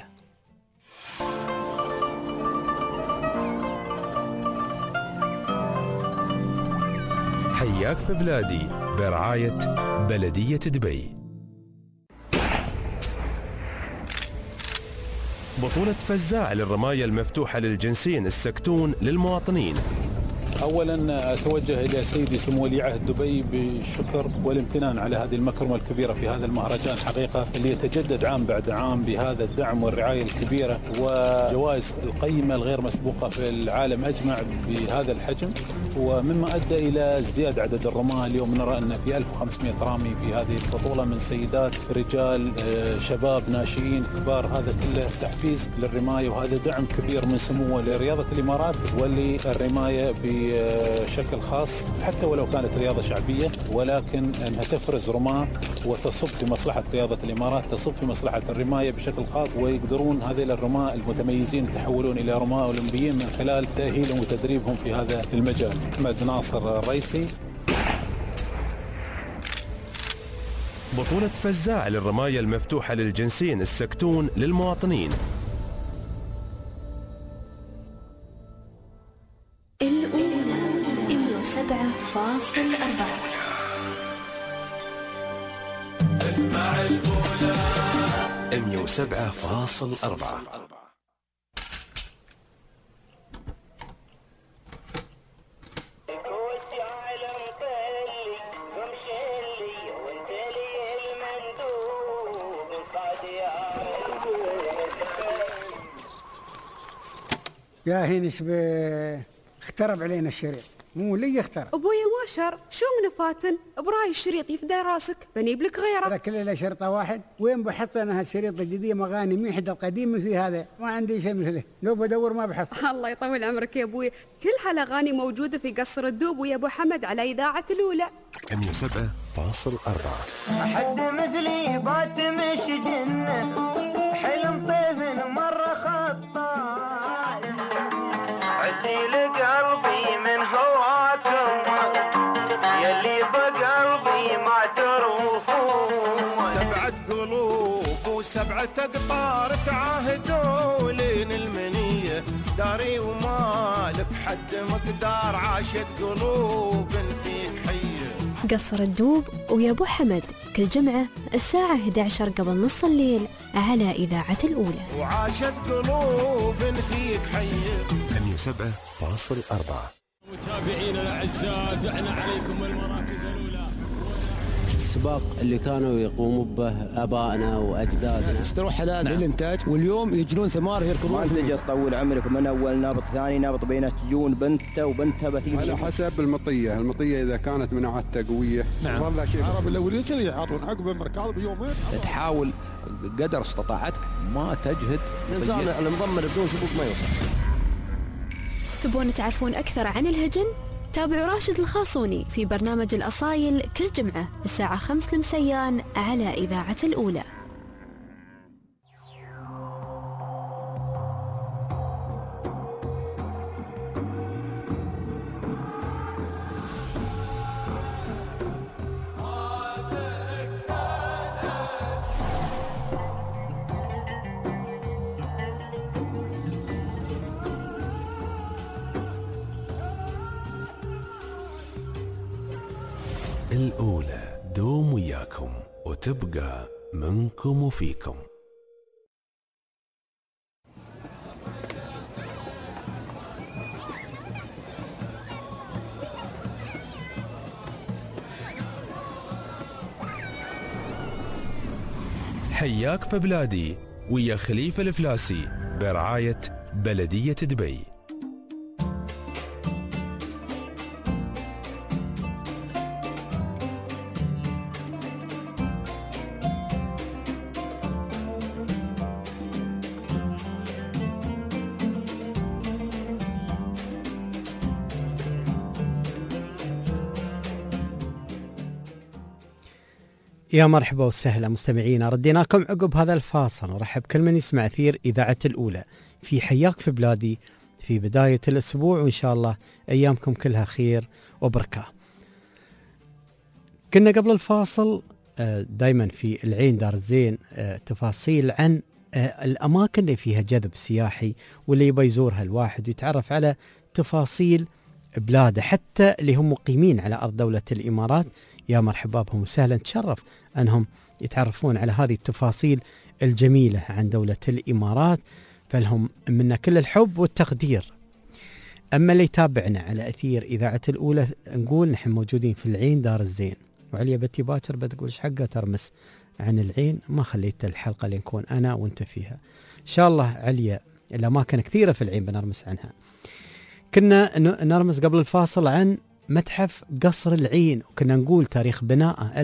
حياك في بلادي برعاية بلدية دبي. بطولة فزاع للرماية المفتوحة للجنسين السكتون للمواطنين. أولا أتوجه إلى سيدي سمو ولي عهد دبي بالشكر والامتنان على هذه المكرمة الكبيرة في هذا المهرجان حقيقة اللي يتجدد عام بعد عام بهذا الدعم والرعاية الكبيرة وجوائز القيمة الغير مسبوقة في العالم أجمع بهذا الحجم، ومما أدى إلى ازدياد عدد الرماة. اليوم نرى أن في 1500 رامي في هذه البطولة من سيدات رجال شباب ناشئين كبار. هذا كله تحفيز للرماية، وهذا دعم كبير من سموه لرياضة الإمارات وللرماية بشكل خاص، حتى ولو كانت رياضة شعبية، ولكن أنها تفرز رماة وتصب في مصلحة رياضة الإمارات، تصب في مصلحة الرماية بشكل خاص، ويقدرون هذيل الرماة المتميزين يتحولون إلى رماة أولمبيين من خلال تأهيلهم وتدريبهم في هذا المجال. أحمد ناصر الرئيسي. بطولة فزاع للرماية المفتوحة للجنسين السكتون للمواطنين. الأولى 107.4. اسمع الأولى 107.4. يا هين اخترب علينا الشريط، مو لي اخترب. ابويا واشر شو من فاتن براي الشريط يفدى راسك بنيب لك غيره. هذا كله شرطه واحد. وين بحط انا هالشريط الجديد مغاني ميحد القديم في هذا، ما عندي شيء مثله، لو بدور ما بحصل. الله يطول عمرك يا ابوي، كل هالاغاني موجوده في قصر الدوب ويا ابو حمد على اذاعه الاولى 107.4. حد مثلي بات مش جنة، حلم طيف مرة خطان، عسيل قلبي من هواكم يلي بقلبي ما تروفون. 7 قلوب و7 أقطار تعاهدوا لين المنية، داري ومالك حد مقدار، عاشت قلوب فيك حية. قصر الدوب ويا ابو حمد كل جمعة الساعة 11 قبل نص الليل على إذاعة الأولى. وعاشت قلوب فيك حية 107.4. متابعينا الأعزاء دعنا عليكم المراكز الأولى. السباق اللي كانوا يقوموا به ابائنا واجدادنا، اشتروا حلال للانتاج واليوم يجرون ثمار يركضون. ما تجي تطول عمرك من اول نابط ثاني نابط بينه تجون بنته وبنتها بتيجي على حسب المطيه اذا كانت مناعتها قويه. نعم. والله شيء العرب الاولين كذي يعطون عقب المركض بيومين. تحاول قدر استطاعتك ما تجهد نظام المضمر بدون شبوك ما يوصل. تبون تعرفون أكثر عن الهجن؟ تابعوا راشد الخاصوني في برنامج الأصايل كل جمعة الساعة 5 المسيان على إذاعة الأولى. الأولى دوم وياكم وتبقى منكم وفيكم. حياك في بلادي ويا خليفة الفلاسي برعاية بلدية دبي. يا مرحبا وسهلا مستمعينا، رديناكم عقب هذا الفاصل. ورحب كل من يسمع أثير إذاعة الأولى في حياك في بلادي في بداية الأسبوع، وإن شاء الله أيامكم كلها خير وبركة. كنا قبل الفاصل دايما في العين دار الزين تفاصيل عن الأماكن اللي فيها جذب سياحي واللي يبي يزورها الواحد ويتعرف على تفاصيل بلاده، حتى اللي هم مقيمين على أرض دولة الإمارات. يا مرحبا بهم وسهلا، تشرف أنهم يتعرفون على هذه التفاصيل الجميلة عن دولة الإمارات، فلهم منا كل الحب والتقدير. أما اللي يتابعنا على أثير إذاعة الأولى، نقول نحن موجودين في العين دار الزين. وعليا بتي باكر بتقول ايش حقه ترمس عن العين، ما خليت الحلقة اللي نكون أنا وانت فيها. إن شاء الله عليا الأماكن كثيرة في العين بنرمس عنها. كنا نرمس قبل الفاصل عن متحف قصر العين، وكنا نقول تاريخ بناءه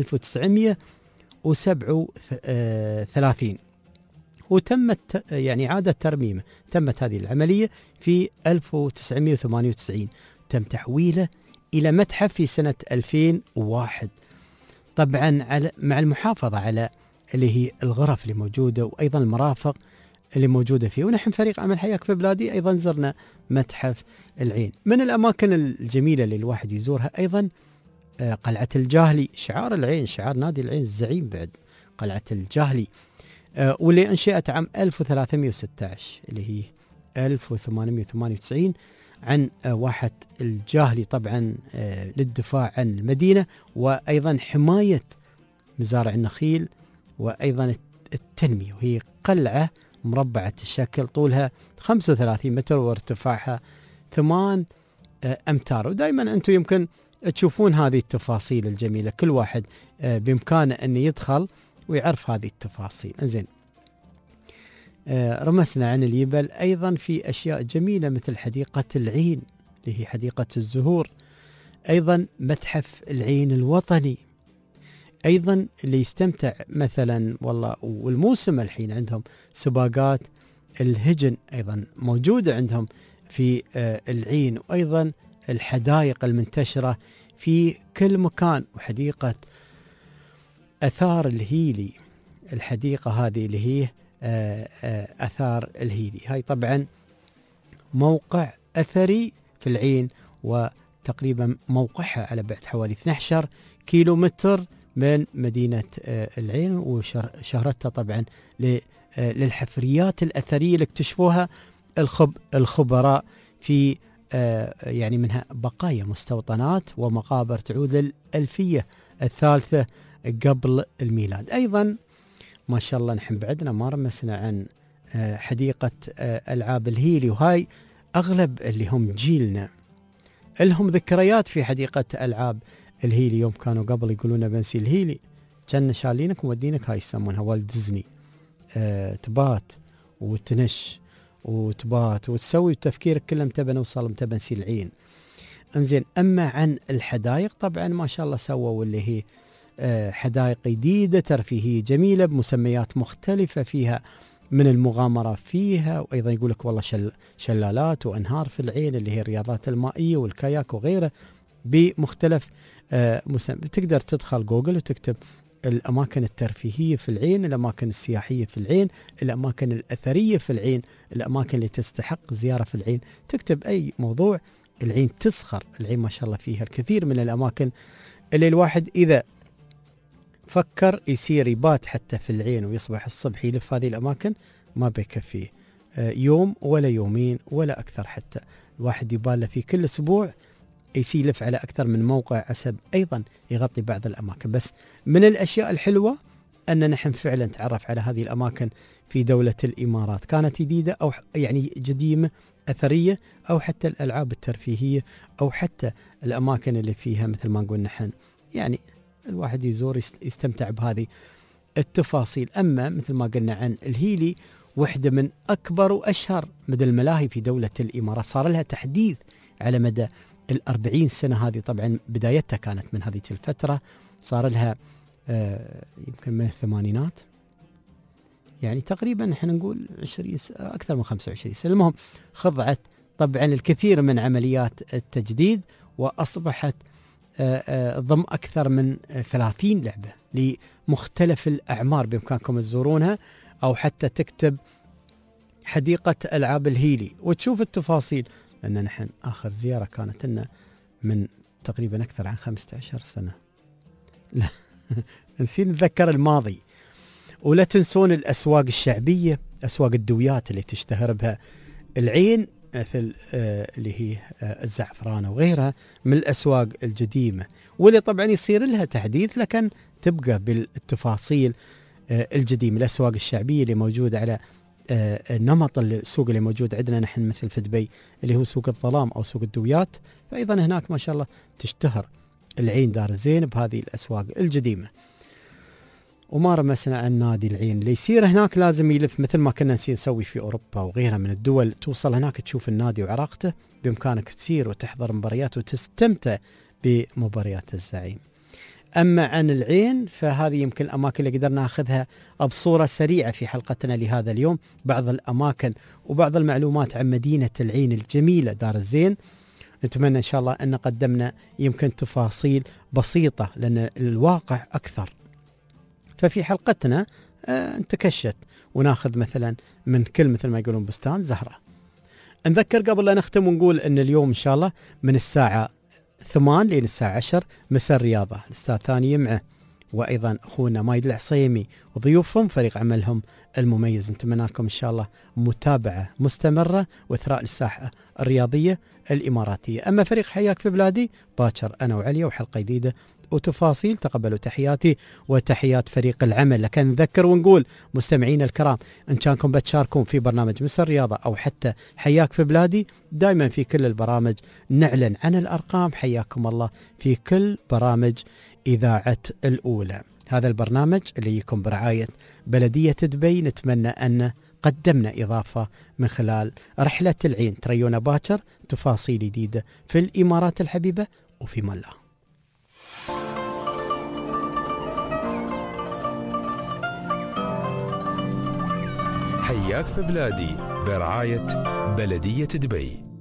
1937، وتمت يعني عادة ترميمه. تمت هذه العملية في 1998، تم تحويله إلى متحف في سنة 2001، طبعا مع المحافظة على اللي هي الغرف اللي موجودة وأيضا المرافق اللي موجودة فيه. ونحن فريق عمل حياك في بلادي أيضا زرنا متحف العين. من الأماكن الجميلة اللي الواحد يزورها أيضا قلعة الجاهلي، شعار العين، شعار نادي العين الزعيم بعد، قلعة الجاهلي، واللي أنشئت عام 1316 اللي هي 1898 عن واحة الجاهلي، طبعا للدفاع عن المدينة وأيضا حماية مزارع النخيل وأيضا التنمية. وهي قلعة مربعة الشكل، طولها 35 متر وارتفاعها 8 أمتار. ودائما أنتم يمكن تشوفون هذه التفاصيل الجميلة، كل واحد بإمكانه أن يدخل ويعرف هذه التفاصيل. انزين، رمسنا عن اليبل أيضا في أشياء جميلة مثل حديقة العين اللي هي حديقة الزهور، أيضا متحف العين الوطني، أيضا اللي يستمتع مثلا والله والموسم الحين عندهم سباقات الهجن أيضا موجودة عندهم في العين، وأيضا الحدائق المنتشرة في كل مكان، وحديقة أثار الهيلي، الحديقة هذه اللي هي أثار الهيلي، هاي طبعا موقع أثري في العين، وتقريبا موقعها على بعد حوالي 12 كيلو متر من مدينة العين، وشهرتها طبعا للحفريات الأثرية اللي اكتشفوها الخبراء في يعني منها بقايا مستوطنات ومقابر تعود للألفية الثالثة قبل الميلاد. أيضا ما شاء الله نحن بعدنا ما رمسنا عن حديقة ألعاب الهيلي، وهاي أغلب اللي هم جيلنا لهم ذكريات في حديقة ألعاب الهيلي. يوم كانوا قبل يقولون بنسي الهيلي كان شالينك ومودينك، هاي يسمونها والت ديزني، تبات وتنش وتبات وتسوي تفكيرك كله متى بنوصل متى بنسي العين. انزين، أما عن الحدائق طبعا ما شاء الله سووا اللي هي حدائق جديدة ترفيهية جميلة بمسميات مختلفة فيها من المغامرة فيها، وأيضا يقول لك والله شلالات وأنهار في العين اللي هي الرياضات المائية والكاياك وغيره بمختلف تقدر تدخل جوجل وتكتب الأماكن الترفيهية في العين، الأماكن السياحية في العين، الأماكن الأثرية في العين، الأماكن اللي تستحق زيارة في العين، تكتب أي موضوع العين تسخر. العين ما شاء الله فيها الكثير من الأماكن اللي الواحد إذا فكر يصير يبات حتى في العين ويصبح الصبح يلف هذه الأماكن ما بيكفيه يوم ولا يومين ولا أكثر، حتى الواحد يباله في كل أسبوع يلف على أكثر من موقع عسب أيضا يغطي بعض الأماكن. بس من الأشياء الحلوة أن نحن فعلا نتعرف على هذه الأماكن في دولة الإمارات، كانت جديدة أو يعني قديمة أثرية، أو حتى الألعاب الترفيهية، أو حتى الأماكن اللي فيها مثل ما نقول نحن يعني الواحد يزور يستمتع بهذه التفاصيل. أما مثل ما قلنا عن الهيلي، واحدة من أكبر وأشهر مدى الملاهي في دولة الإمارات، صار لها تحديث على مدى 40 سنة هذه. طبعا بدايتها كانت من هذه الفترة، صار لها يمكن من الثمانينات، يعني تقريبا نحن نقول 20 أكثر من 25 سنة. المهم خضعت طبعا الكثير من عمليات التجديد، وأصبحت ضم أكثر من 30 لعبة لمختلف الأعمار، بإمكانكم تزورونها أو حتى تكتب حديقة ألعاب الهيلي وتشوف التفاصيل. لأن نحن آخر زيارة كانت لنا من تقريبا أكثر عن 15 سنة. لا نسينا نتذكر الماضي. ولا تنسون الأسواق الشعبية، أسواق الدويات اللي تشتهر بها العين، مثل اللي هي الزعفرانة وغيرها من الأسواق القديمة، واللي طبعا يصير لها تحديث لكن تبقى بالتفاصيل القديمة. الأسواق الشعبية اللي موجودة على نمط السوق اللي موجود عندنا نحن مثل في دبي اللي هو سوق الظلام أو سوق الدويات، فأيضا هناك ما شاء الله تشتهر العين دار الزين بهذه الأسواق القديمة. وما رمسنا عن نادي العين اللي يصير هناك لازم يلف مثل ما كنا نسوي في أوروبا وغيرها من الدول. توصل هناك تشوف النادي وعراقته، بإمكانك تسير وتحضر مباريات وتستمتع بمباريات الزعيم. أما عن العين فهذه يمكن الأماكن اللي قدرنا ناخذها بصورة سريعة في حلقتنا لهذا اليوم، بعض الأماكن وبعض المعلومات عن مدينة العين الجميلة دار الزين. نتمنى إن شاء الله أن قدمنا يمكن تفاصيل بسيطة لأن الواقع أكثر. ففي حلقتنا نتكشت وناخذ مثلا من كل مثل ما يقولون بستان زهرة. نذكر قبل لا نختم ونقول أن اليوم إن شاء الله من الساعة 8 لين الساعة 10 مساء الرياضة الأستاذ ثاني يمعة وأيضا أخونا مايد العصيمي وضيوفهم فريق عملهم المميز. نتمنى لكم إن شاء الله متابعة مستمرة وإثراء للساحة الرياضية الإماراتية. أما فريق حياك في بلادي باكر أنا وعليا وحلقة جديدة وتفاصيل. تقبلوا تحياتي وتحيات فريق العمل. لكن نذكر ونقول مستمعين الكرام إن كانكم بتشاركون في برنامج مساء الرياضة أو حتى حياك في بلادي، دائما في كل البرامج نعلن عن الأرقام. حياكم الله في كل برامج إذاعة الأولى. هذا البرنامج اللي يكون برعاية بلدية دبي نتمنى أن قدمنا إضافة من خلال رحلة العين. تريونا باكر تفاصيل جديدة في الإمارات الحبيبة وفي ملا. حياك في بلادي برعاية بلدية دبي.